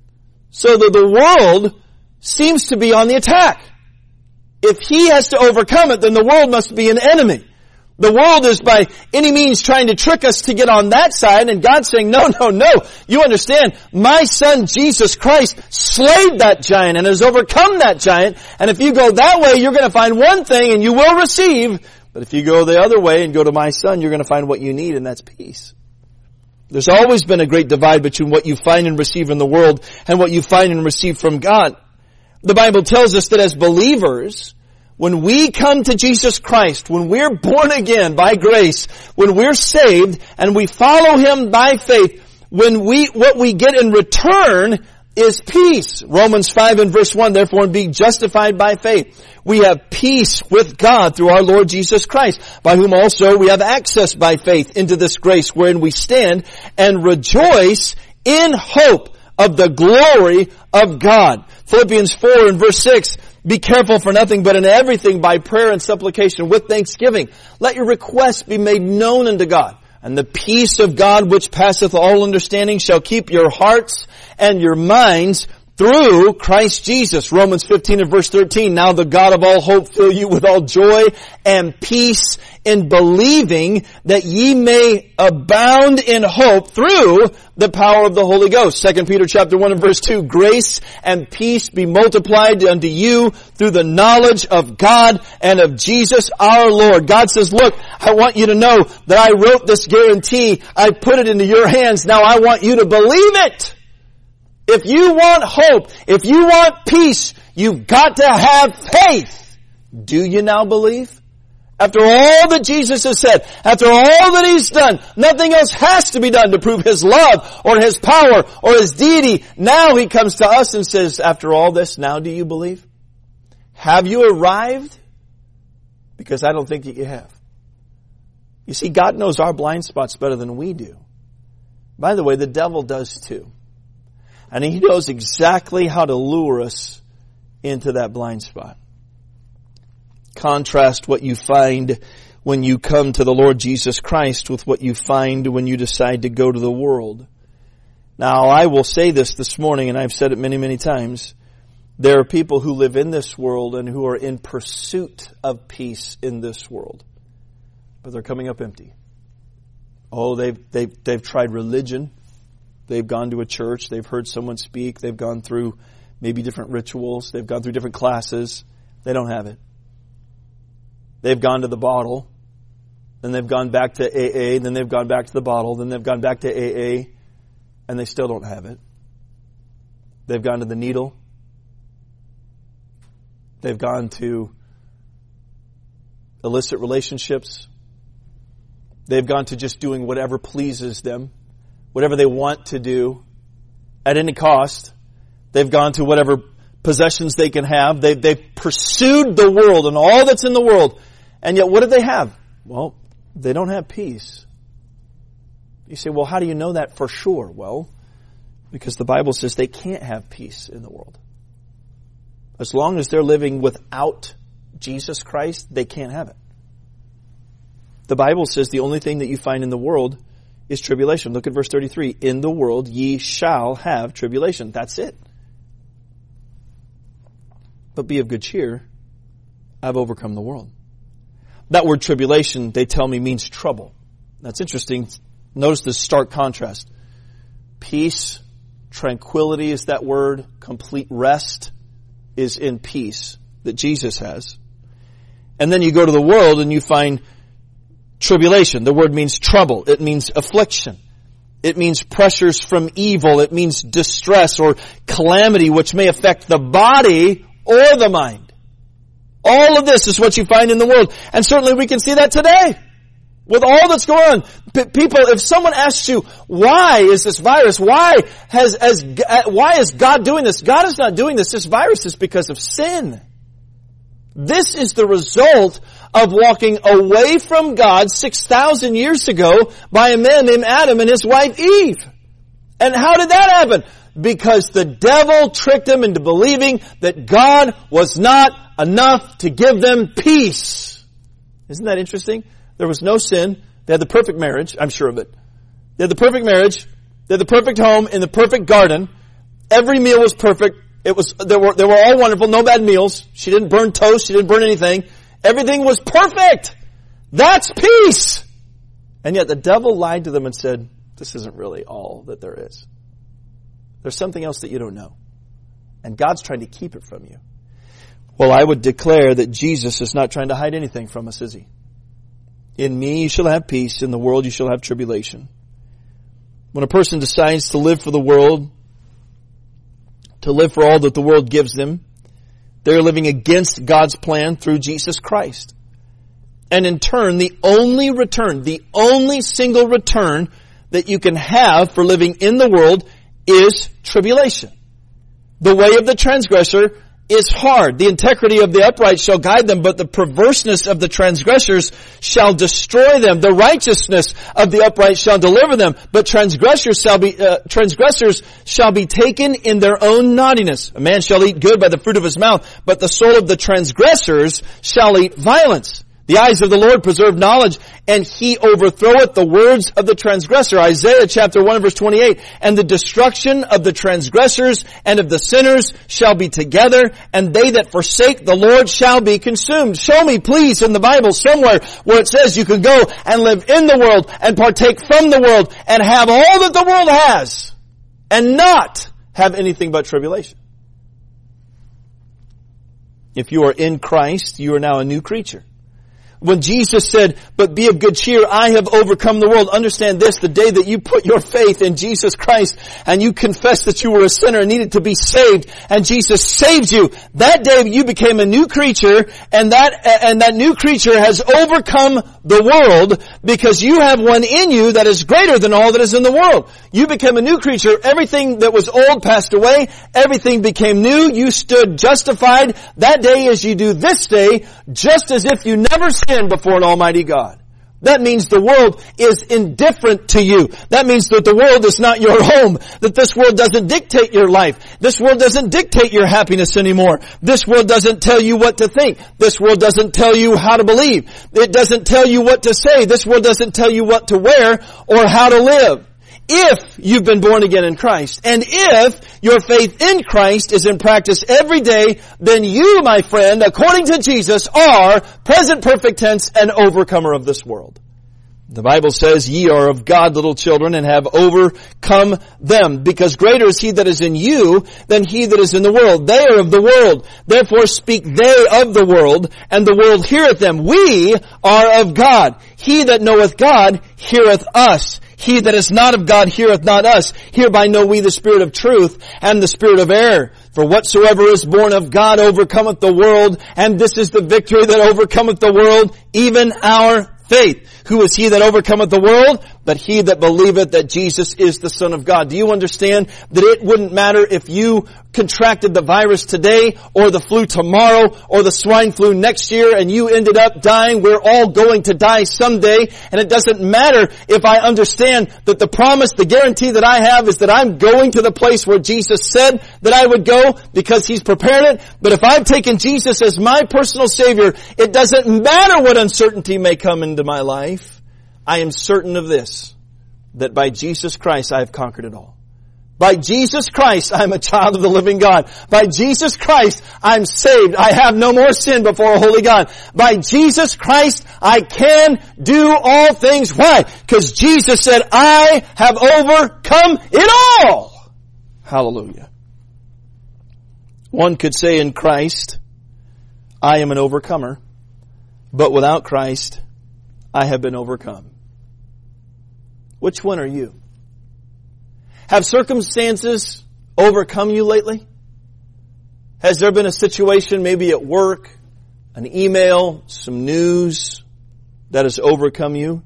So that the world seems to be on the attack. If He has to overcome it, then the world must be an enemy. The world is by any means trying to trick us to get on that side, and God's saying, no, no, no. You understand, my Son Jesus Christ slayed that giant and has overcome that giant, and if you go that way, you're going to find one thing and you will receive, but if you go the other way and go to my Son, you're going to find what you need, and that's peace. There's always been a great divide between what you find and receive in the world and what you find and receive from God. The Bible tells us that as believers, when we come to Jesus Christ, when we're born again by grace, when we're saved and we follow Him by faith, when we, what we get in return is peace. Romans five and verse one, therefore being justified by faith, we have peace with God through our Lord Jesus Christ, by whom also we have access by faith into this grace wherein we stand and rejoice in hope of the glory of God. Philippians four and verse six, be careful for nothing, but in everything by prayer and supplication with thanksgiving. Let your requests be made known unto God. And the peace of God which passeth all understanding shall keep your hearts and your minds through Christ Jesus. Romans fifteen and verse thirteen, now the God of all hope fill you with all joy and peace in believing, that ye may abound in hope through the power of the Holy Ghost. Second Peter chapter one and verse two, grace and peace be multiplied unto you through the knowledge of God and of Jesus our Lord. God says, look, I want you to know that I wrote this guarantee. I put it into your hands. Now I want you to believe it. If you want hope, if you want peace, you've got to have faith. Do you now believe? After all that Jesus has said, after all that He's done, nothing else has to be done to prove His love or His power or His deity. Now He comes to us and says, after all this, now do you believe? Have you arrived? Because I don't think that you have. You see, God knows our blind spots better than we do. By the way, the devil does too. And he knows exactly how to lure us into that blind spot. Contrast what you find when you come to the Lord Jesus Christ with what you find when you decide to go to the world. Now, I will say this this morning, and I've said it many, many times. There are people who live in this world and who are in pursuit of peace in this world. But they're coming up empty. Oh, they've, they've, they've tried religion. They've gone to a church. They've heard someone speak. They've gone through maybe different rituals. They've gone through different classes. They don't have it. They've gone to the bottle. Then they've gone back to A A. Then they've gone back to the bottle. Then they've gone back to A A. And they still don't have it. They've gone to the needle. They've gone to illicit relationships. They've gone to just doing whatever pleases them, whatever they want to do. at any cost. They've gone to whatever possessions they can have. They, they've pursued the world and all that's in the world. And yet what do they have? Well, they don't have peace. You say, well, how do you know that for sure? Well, because the Bible says they can't have peace in the world. As long as they're living without Jesus Christ, they can't have it. The Bible says the only thing that you find in the world is tribulation. Look at verse thirty-three. In the world ye shall have tribulation. That's it. But be of good cheer. I've overcome the world. That word tribulation, they tell me, means trouble. That's interesting. Notice this stark contrast. Peace, tranquility is that word. Complete rest is in peace that Jesus has. And then you go to the world and you find tribulation. The word means trouble. It means affliction. It means pressures from evil. It means distress or calamity which may affect the body or the mind. All of this is what you find in the world. And certainly we can see that today. With all that's going on. P- people, if someone asks you, why is this virus? Why has, has, why is God doing this? God is not doing this. This virus is because of sin. This is the result of walking away from God six thousand years ago by a man named Adam and his wife Eve. And how did that happen? Because the devil tricked them into believing that God was not enough to give them peace. Isn't that interesting? There was no sin. They had the perfect marriage. I'm sure of it. They had the perfect marriage. They had the perfect home in the perfect garden. Every meal was perfect. It was, they were, they were all wonderful. No bad meals. She didn't burn toast. She didn't burn anything. Everything was perfect. That's peace. And yet the devil lied to them and said, this isn't really all that there is. There's something else that you don't know. And God's trying to keep it from you. Well, I would declare that Jesus is not trying to hide anything from us, is he? In me you shall have peace. In the world you shall have tribulation. When a person decides to live for the world, to live for all that the world gives them, they're living against God's plan through Jesus Christ. And in turn, the only return, the only single return that you can have for living in the world is tribulation. The way of the transgressor is hard. The integrity of the upright shall guide them, but the perverseness of the transgressors shall destroy them. The righteousness of the upright shall deliver them, but transgressors shall be uh, transgressors shall be taken in their own naughtiness. A man shall eat good by the fruit of his mouth, but the soul of the transgressors shall eat violence. The eyes of the Lord preserve knowledge, and he overthroweth the words of the transgressor. Isaiah chapter one verse twenty-eight. And the destruction of the transgressors and of the sinners shall be together, and they that forsake the Lord shall be consumed. Show me, please, in the Bible somewhere where it says you can go and live in the world and partake from the world and have all that the world has and not have anything but tribulation. If you are in Christ, you are now a new creature. When Jesus said, but be of good cheer, I have overcome the world. Understand this, the day that you put your faith in Jesus Christ and you confessed that you were a sinner and needed to be saved, and Jesus saved you, that day you became a new creature, and that, and that new creature has overcome the world because you have one in you that is greater than all that is in the world. You became a new creature. Everything that was old passed away. Everything became new. You stood justified that day as you do this day, just as if you never sinned before an almighty God. That means the world is indifferent to you. That means that the world is not your home. That this world doesn't dictate your life. This world doesn't dictate your happiness anymore. This world doesn't tell you what to think. This world doesn't tell you how to believe. It doesn't tell you what to say. This world doesn't tell you what to wear or how to live. If you've been born again in Christ, and if your faith in Christ is in practice every day, then you, my friend, according to Jesus, are, present perfect tense, an overcomer of this world. The Bible says, ye are of God, little children, and have overcome them, because greater is he that is in you than he that is in the world. They are of the world, therefore speak they of the world, and the world heareth them. We are of God. He that knoweth God heareth us. He that is not of God heareth not us. Hereby know we the spirit of truth and the spirit of error. For whatsoever is born of God overcometh the world, and this is the victory that overcometh the world, even our faith. Who is he that overcometh the world? but he that believeth that Jesus is the Son of God. Do you understand that it wouldn't matter if you contracted the virus today or the flu tomorrow or the swine flu next year and you ended up dying? We're all going to die someday, and it doesn't matter if I understand that the promise, the guarantee that I have is that I'm going to the place where Jesus said that I would go because He's prepared it. But if I've taken Jesus as my personal Savior, it doesn't matter what uncertainty may come into my life. I am certain of this, that by Jesus Christ I have conquered it all. By Jesus Christ, I'm a child of the living God. By Jesus Christ, I'm saved. I have no more sin before a holy God. By Jesus Christ, I can do all things. Why? Because Jesus said, I have overcome it all. Hallelujah. One could say in Christ, I am an overcomer, but without Christ, I have been overcome. Which one are you? Have circumstances overcome you lately? Has there been a situation, maybe at work, an email, some news that has overcome you?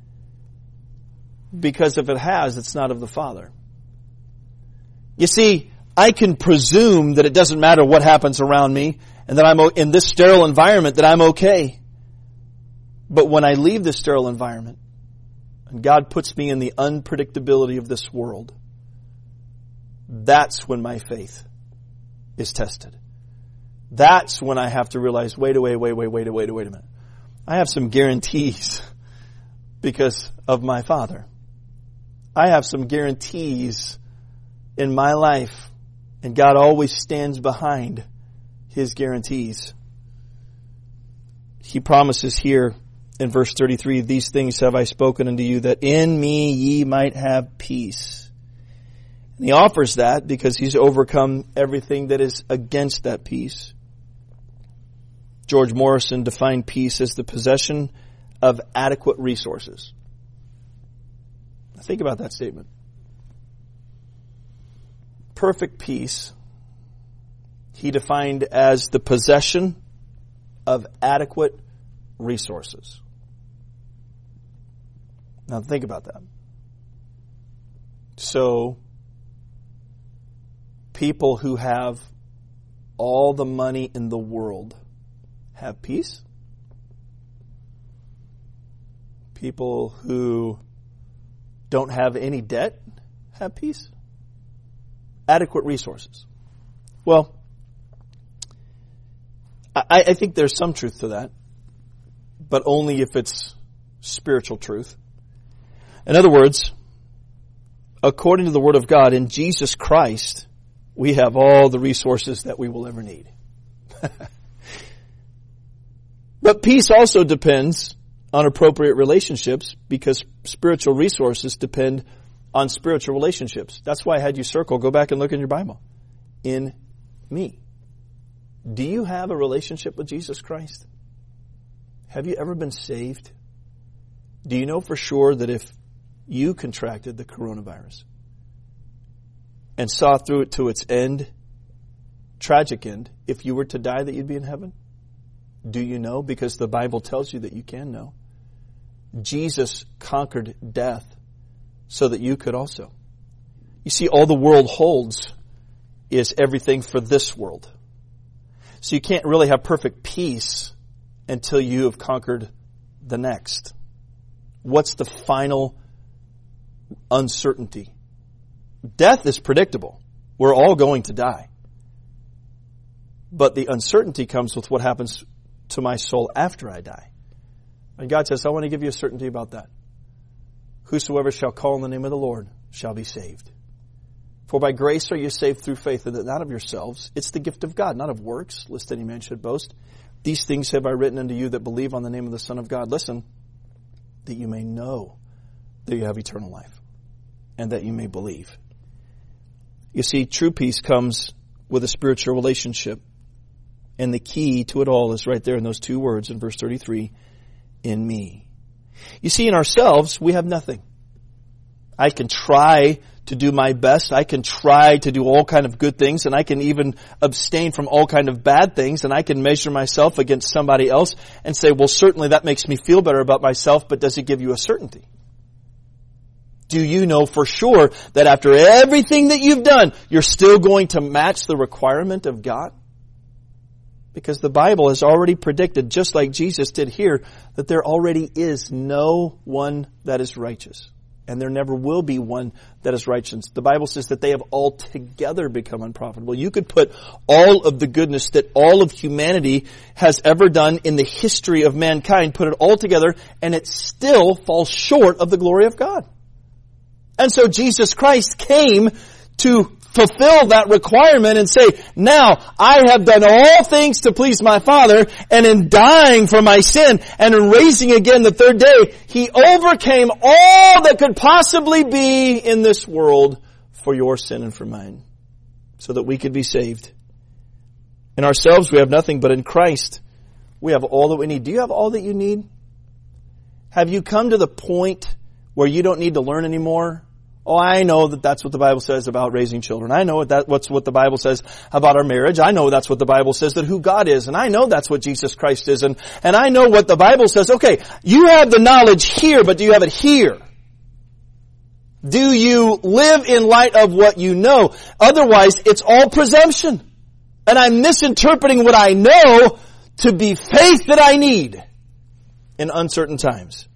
Because if it has, it's not of the Father. You see, I can presume that it doesn't matter what happens around me and that I'm in this sterile environment, that I'm okay. But when I leave this sterile environment and God puts me in the unpredictability of this world, that's when my faith is tested. That's when I have to realize, wait, wait, wait, wait, wait, wait, wait a minute. I have some guarantees because of my Father. I have some guarantees in my life, and God always stands behind His guarantees. He promises here in verse thirty-three, these things have I spoken unto you, that in me ye might have peace. And He offers that because He's overcome everything that is against that peace. George Morrison defined peace as the possession of adequate resources. Think about that statement. Perfect peace, he defined as the possession of adequate resources. Now think about that. So, people who have all the money in the world have peace. People who don't have any debt have peace. Adequate resources. Well, I, I think there's some truth to that, but only if it's spiritual truth. In other words, according to the Word of God, in Jesus Christ, we have all the resources that we will ever need. But peace also depends on appropriate relationships, because spiritual resources depend on spiritual relationships. That's why I had you circle. Go back and look in your Bible. In me. Do you have a relationship with Jesus Christ? Have you ever been saved? Do you know for sure that if you contracted the coronavirus and saw through it to its end, tragic end, if you were to die, that you'd be in heaven? Do you know? Because the Bible tells you that you can know. Jesus conquered death so that you could also. You see, all the world holds is everything for this world. So you can't really have perfect peace until you have conquered the next. What's the final uncertainty? Death is predictable. We're all going to die. But the uncertainty comes with what happens to my soul after I die. And God says, I want to give you a certainty about that. Whosoever shall call on the name of the Lord shall be saved. For by grace are you saved through faith, and that not of yourselves. It's the gift of God, not of works, lest any man should boast. These things have I written unto you that believe on the name of the Son of God. Listen, that you may know that you have eternal life, and that you may believe. You see, true peace comes with a spiritual relationship. And the key to it all is right there in those two words in verse thirty-three, in me. You see, in ourselves, we have nothing. I can try to do my best. I can try to do all kind of good things, and I can even abstain from all kind of bad things, and I can measure myself against somebody else and say, well, certainly that makes me feel better about myself, but does it give you a certainty? Do you know for sure that after everything that you've done, you're still going to match the requirement of God? Because the Bible has already predicted, just like Jesus did here, that there already is no one that is righteous. And there never will be one that is righteous. The Bible says that they have altogether become unprofitable. You could put all of the goodness that all of humanity has ever done in the history of mankind, put it all together, and it still falls short of the glory of God. And so Jesus Christ came to fulfill that requirement and say, now I have done all things to please my Father, and in dying for my sin and in raising again the third day, He overcame all that could possibly be in this world for your sin and for mine, so that we could be saved. In ourselves we have nothing, but in Christ we have all that we need. Do you have all that you need? Have you come to the point where you don't need to learn anymore? Oh, I know that that's what the Bible says about raising children. I know that what's what the Bible says about our marriage. I know that's what the Bible says that who God is. And I know that's what Jesus Christ is. And, and I know what the Bible says. Okay, you have the knowledge here, but do you have it here? Do you live in light of what you know? Otherwise, it's all presumption. And I'm misinterpreting what I know to be faith that I need in uncertain times.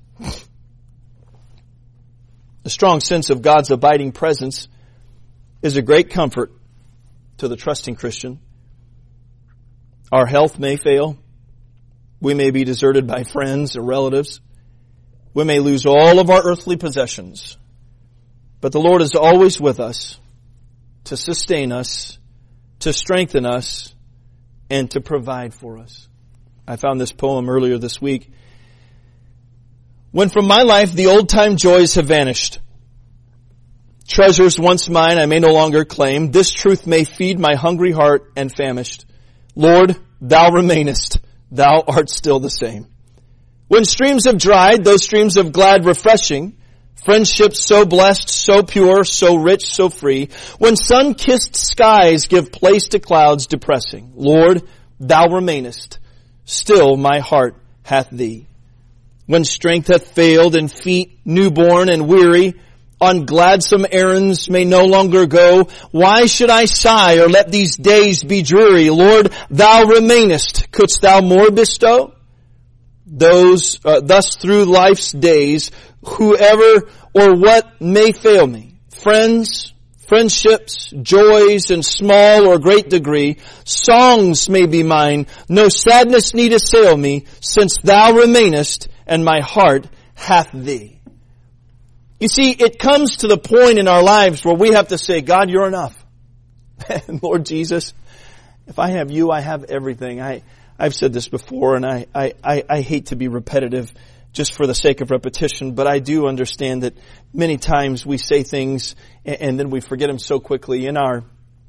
A strong sense of God's abiding presence is a great comfort to the trusting Christian. Our health may fail. We may be deserted by friends or relatives. We may lose all of our earthly possessions. But the Lord is always with us to sustain us, to strengthen us, and to provide for us. I found this poem earlier this week. When from my life the old-time joys have vanished, treasures once mine I may no longer claim, this truth may feed my hungry heart and famished. Lord, Thou remainest, Thou art still the same. When streams have dried, those streams of glad refreshing, friendships so blessed, so pure, so rich, so free, when sun-kissed skies give place to clouds depressing, Lord, Thou remainest, still my heart hath Thee. When strength hath failed and feet newborn and weary, on gladsome errands may no longer go, why should I sigh or let these days be dreary? Lord, Thou remainest, couldst Thou more bestow? Those, uh, thus through life's days, whoever or what may fail me, friends, friendships, joys in small or great degree, songs may be mine, no sadness need assail me, since Thou remainest, and my heart hath Thee. You see, it comes to the point in our lives where we have to say, God, You're enough. And Lord Jesus, if I have You, I have everything. I, I've said this before, and I, I, I, I hate to be repetitive just for the sake of repetition, but I do understand that many times we say things and, and then we forget them so quickly. In our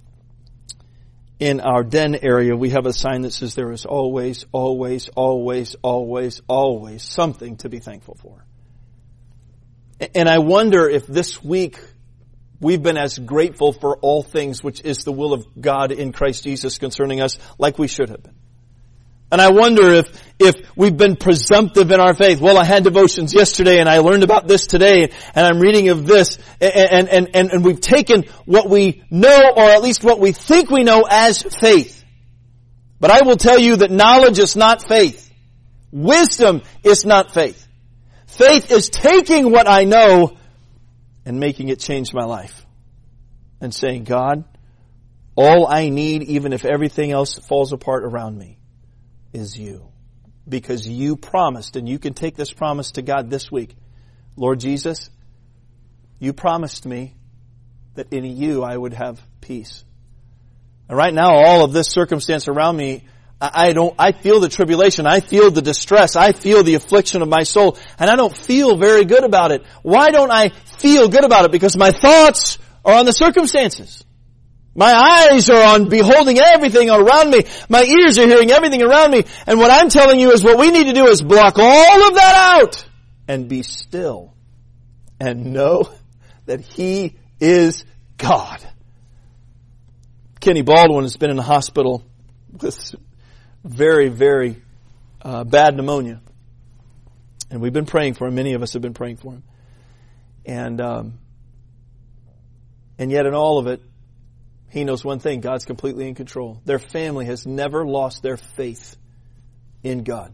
In our den area, we have a sign that says there is always, always, always, always, always something to be thankful for. And I wonder if this week we've been as grateful for all things, which is the will of God in Christ Jesus concerning us, like we should have been. And I wonder if, if we've been presumptive in our faith. Well, I had devotions yesterday and I learned about this today and I'm reading of this and, and, and, and we've taken what we know, or at least what we think we know, as faith. But I will tell you that knowledge is not faith. Wisdom is not faith. Faith is taking what I know and making it change my life. And saying, God, all I need, even if everything else falls apart around me, is You. Because You promised, and you can take this promise to God this week. Lord Jesus, You promised me that in You I would have peace. And right now, all of this circumstance around me, I don't, I feel the tribulation. I feel the distress. I feel the affliction of my soul. And I don't feel very good about it. Why don't I feel good about it? Because my thoughts are on the circumstances. My eyes are on beholding everything around me. My ears are hearing everything around me. And what I'm telling you is what we need to do is block all of that out and be still and know that He is God. Kenny Baldwin has been in the hospital with very, very uh, bad pneumonia. And we've been praying for him. Many of us have been praying for him. And, um, and yet in all of it, he knows one thing: God's completely in control. Their family has never lost their faith in God.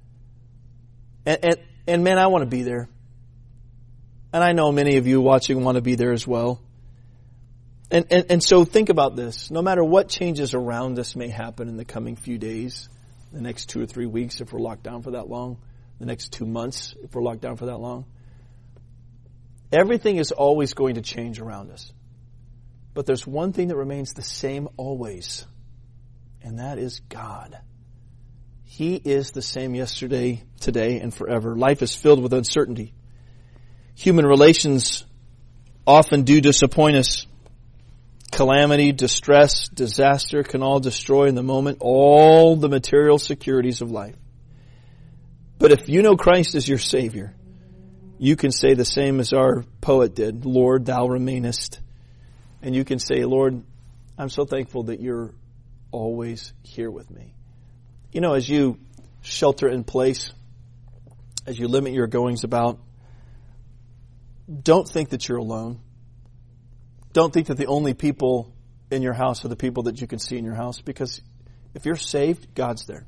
And, and, and man, I want to be there. And I know many of you watching want to be there as well. And, and, and so think about this. No matter what changes around us may happen in the coming few days, the next two or three weeks if we're locked down for that long, the next two months if we're locked down for that long, everything is always going to change around us. But there's one thing that remains the same always, and that is God. He is the same yesterday, today, and forever. Life is filled with uncertainty. Human relations often do disappoint us. Calamity, distress, disaster can all destroy in the moment all the material securities of life. But if you know Christ as your Savior, you can say the same as our poet did: Lord, thou remainest. And you can say, Lord, I'm so thankful that you're always here with me. You know, as you shelter in place, as you limit your goings about, don't think that you're alone. Don't think that the only people in your house are the people that you can see in your house, because if you're saved, God's there.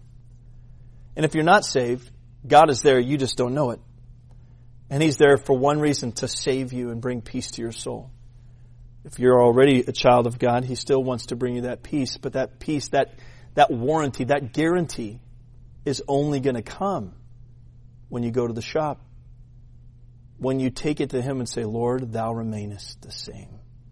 And if you're not saved, God is there, you just don't know it. And He's there for one reason: to save you and bring peace to your soul. If you're already a child of God, He still wants to bring you that peace. But that peace, that, that warranty, that guarantee is only going to come when you go to the shop. When you take it to Him and say, Lord, thou remainest the same.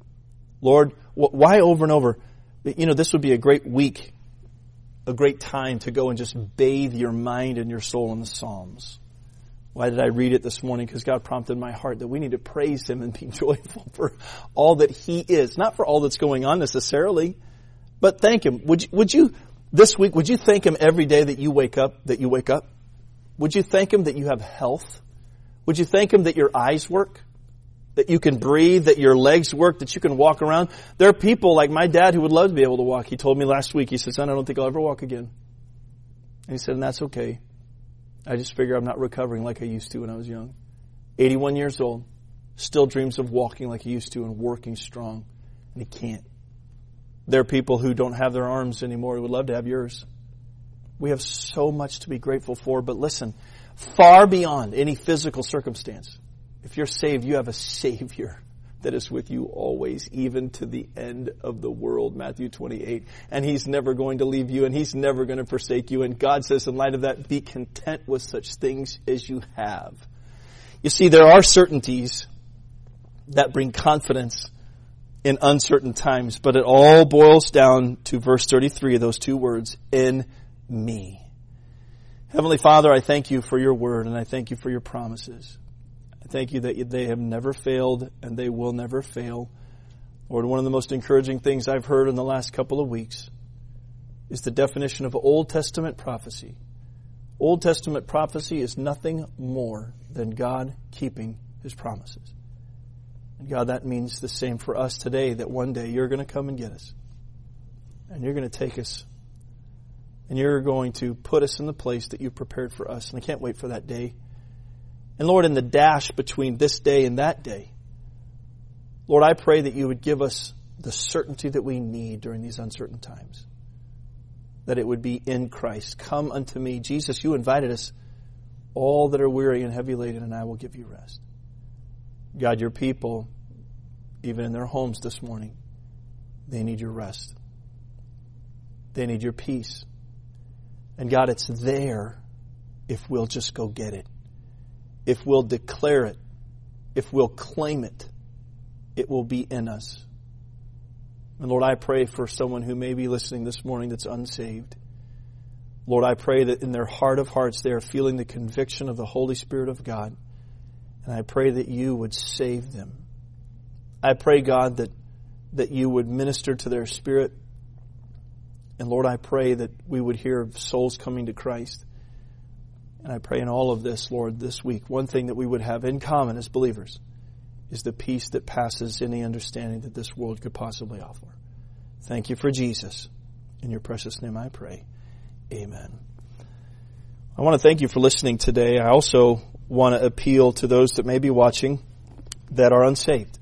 Lord, wh- why over and over? You know, this would be a great week, a great time to go and just bathe your mind and your soul in the Psalms. Why did I read it this morning? Because God prompted my heart that we need to praise Him and be joyful for all that He is. Not for all that's going on necessarily, but thank Him. Would you, would you, this week, would you thank Him every day that you wake up, that you wake up? Would you thank Him that you have health? Would you thank Him that your eyes work? That you can breathe, that your legs work, that you can walk around? There are people like my dad who would love to be able to walk. He told me last week, he said, son, I don't think I'll ever walk again. And he said, and that's okay. I just figure I'm not recovering like I used to when I was young. eighty-one years old, still dreams of walking like he used to and working strong. And he can't. There are people who don't have their arms anymore who would love to have yours. We have so much to be grateful for. But listen, far beyond any physical circumstance, if you're saved, you have a Savior that is with you always, even to the end of the world, Matthew twenty-eight. And He's never going to leave you, and He's never going to forsake you. And God says, in light of that, be content with such things as you have. You see, there are certainties that bring confidence in uncertain times, but it all boils down to verse thirty-three of those two words, in me. Heavenly Father, I thank you for your word, and I thank you for your promises. Thank you that they have never failed and they will never fail. Lord, one of the most encouraging things I've heard in the last couple of weeks is the definition of Old Testament prophecy. Old Testament prophecy is nothing more than God keeping His promises. And God, that means the same for us today, that one day you're going to come and get us. And you're going to take us. And you're going to put us in the place that you've prepared for us. And I can't wait for that day. And Lord, in the dash between this day and that day, Lord, I pray that you would give us the certainty that we need during these uncertain times. That it would be in Christ. Come unto me. Jesus, you invited us, all that are weary and heavy laden, and I will give you rest. God, your people, even in their homes this morning, they need your rest. They need your peace. And God, it's there if we'll just go get it. If we'll declare it, if we'll claim it, it will be in us. And Lord, I pray for someone who may be listening this morning that's unsaved. Lord, I pray that in their heart of hearts they are feeling the conviction of the Holy Spirit of God. And I pray that you would save them. I pray, God, that, that you would minister to their spirit. And Lord, I pray that we would hear of souls coming to Christ. And I pray in all of this, Lord, this week, one thing that we would have in common as believers is the peace that passes any understanding that this world could possibly offer. Thank you for Jesus. In your precious name I pray. Amen. I want to thank you for listening today. I also want to appeal to those that may be watching that are unsaved.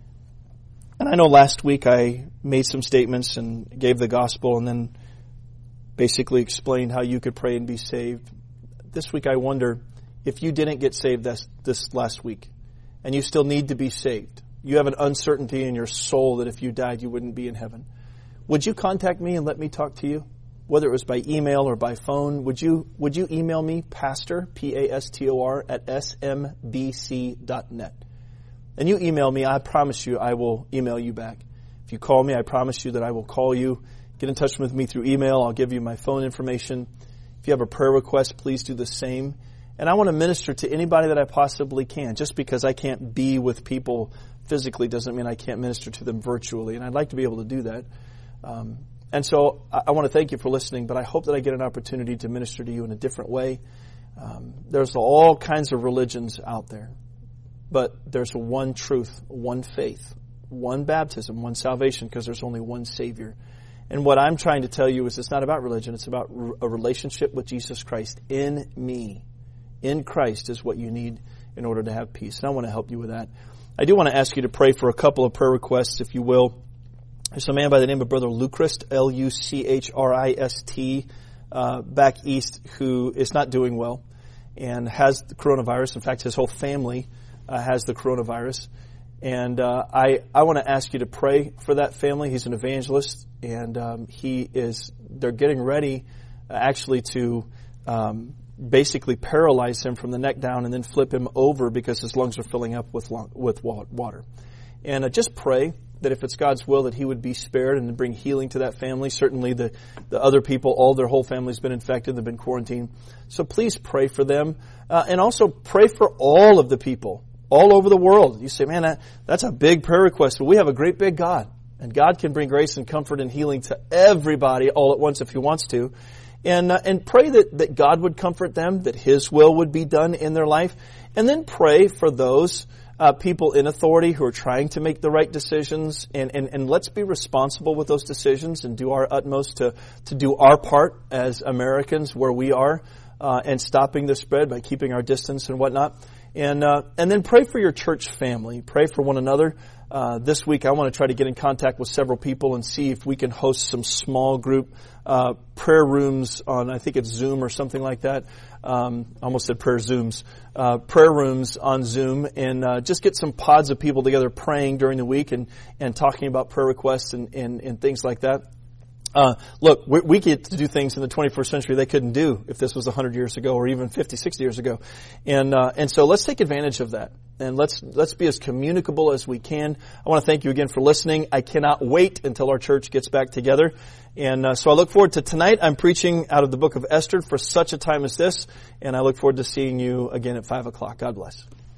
And I know last week I made some statements and gave the gospel and then basically explained how you could pray and be saved. This week I wonder if you didn't get saved this, this last week and you still need to be saved. You have an uncertainty in your soul that if you died you wouldn't be in heaven. Would you contact me and let me talk to you? Whether it was by email or by phone, would you would you email me, pastor, P A S T O R, at S M B C dot net? And you email me, I promise you I will email you back. If you call me, I promise you that I will call you. Get in touch with me through email. I'll give you my phone information. If you have a prayer request, please do the same. And I want to minister to anybody that I possibly can. Just because I can't be with people physically doesn't mean I can't minister to them virtually. And I'd like to be able to do that. Um, and so I, I want to thank you for listening, but I hope that I get an opportunity to minister to you in a different way. Um, there's all kinds of religions out there. But there's one truth, one faith, one baptism, one salvation, because there's only one Savior. And what I'm trying to tell you is it's not about religion. It's about a relationship with Jesus Christ in me. In Christ is what you need in order to have peace. And I want to help you with that. I do want to ask you to pray for a couple of prayer requests, if you will. There's a man by the name of Brother Luchrist, L U C H R I S T, uh, back east, who is not doing well and has the coronavirus. In fact, his whole family Uh, has the coronavirus. And uh, I, I want to ask you to pray for that family. He's an evangelist, and um, he is, they're getting ready uh, actually to um, basically paralyze him from the neck down and then flip him over because his lungs are filling up with lung, with water. And uh, just pray that if it's God's will that he would be spared and bring healing to that family. Certainly the, the other people, all their whole family's been infected, they've been quarantined. So please pray for them. Uh, and also pray for all of the people all over the world. You say, man, that, that's a big prayer request. But we have a great big God. And God can bring grace and comfort and healing to everybody all at once if He wants to. And uh, and pray that, that God would comfort them, that His will would be done in their life. And then pray for those uh, people in authority who are trying to make the right decisions. And, and, and let's be responsible with those decisions and do our utmost to, to do our part as Americans where we are uh, and stopping the spread by keeping our distance and whatnot. And uh, and then pray for your church family. Pray for one another. Uh, this week I want to try to get in contact with several people and see if we can host some small group uh, prayer rooms on, I think it's Zoom or something like that. Um, I almost said prayer Zooms. Uh, prayer rooms on Zoom, and uh, just get some pods of people together praying during the week and, and talking about prayer requests and, and, and things like that. Uh, look, we, we get to do things in the twenty-first century they couldn't do if this was one hundred years ago or even fifty, sixty years ago. And, uh, and so let's take advantage of that. And let's, let's be as communicable as we can. I want to thank you again for listening. I cannot wait until our church gets back together. And, uh, so I look forward to tonight. I'm preaching out of the book of Esther for such a time as this. And I look forward to seeing you again at five o'clock. God bless.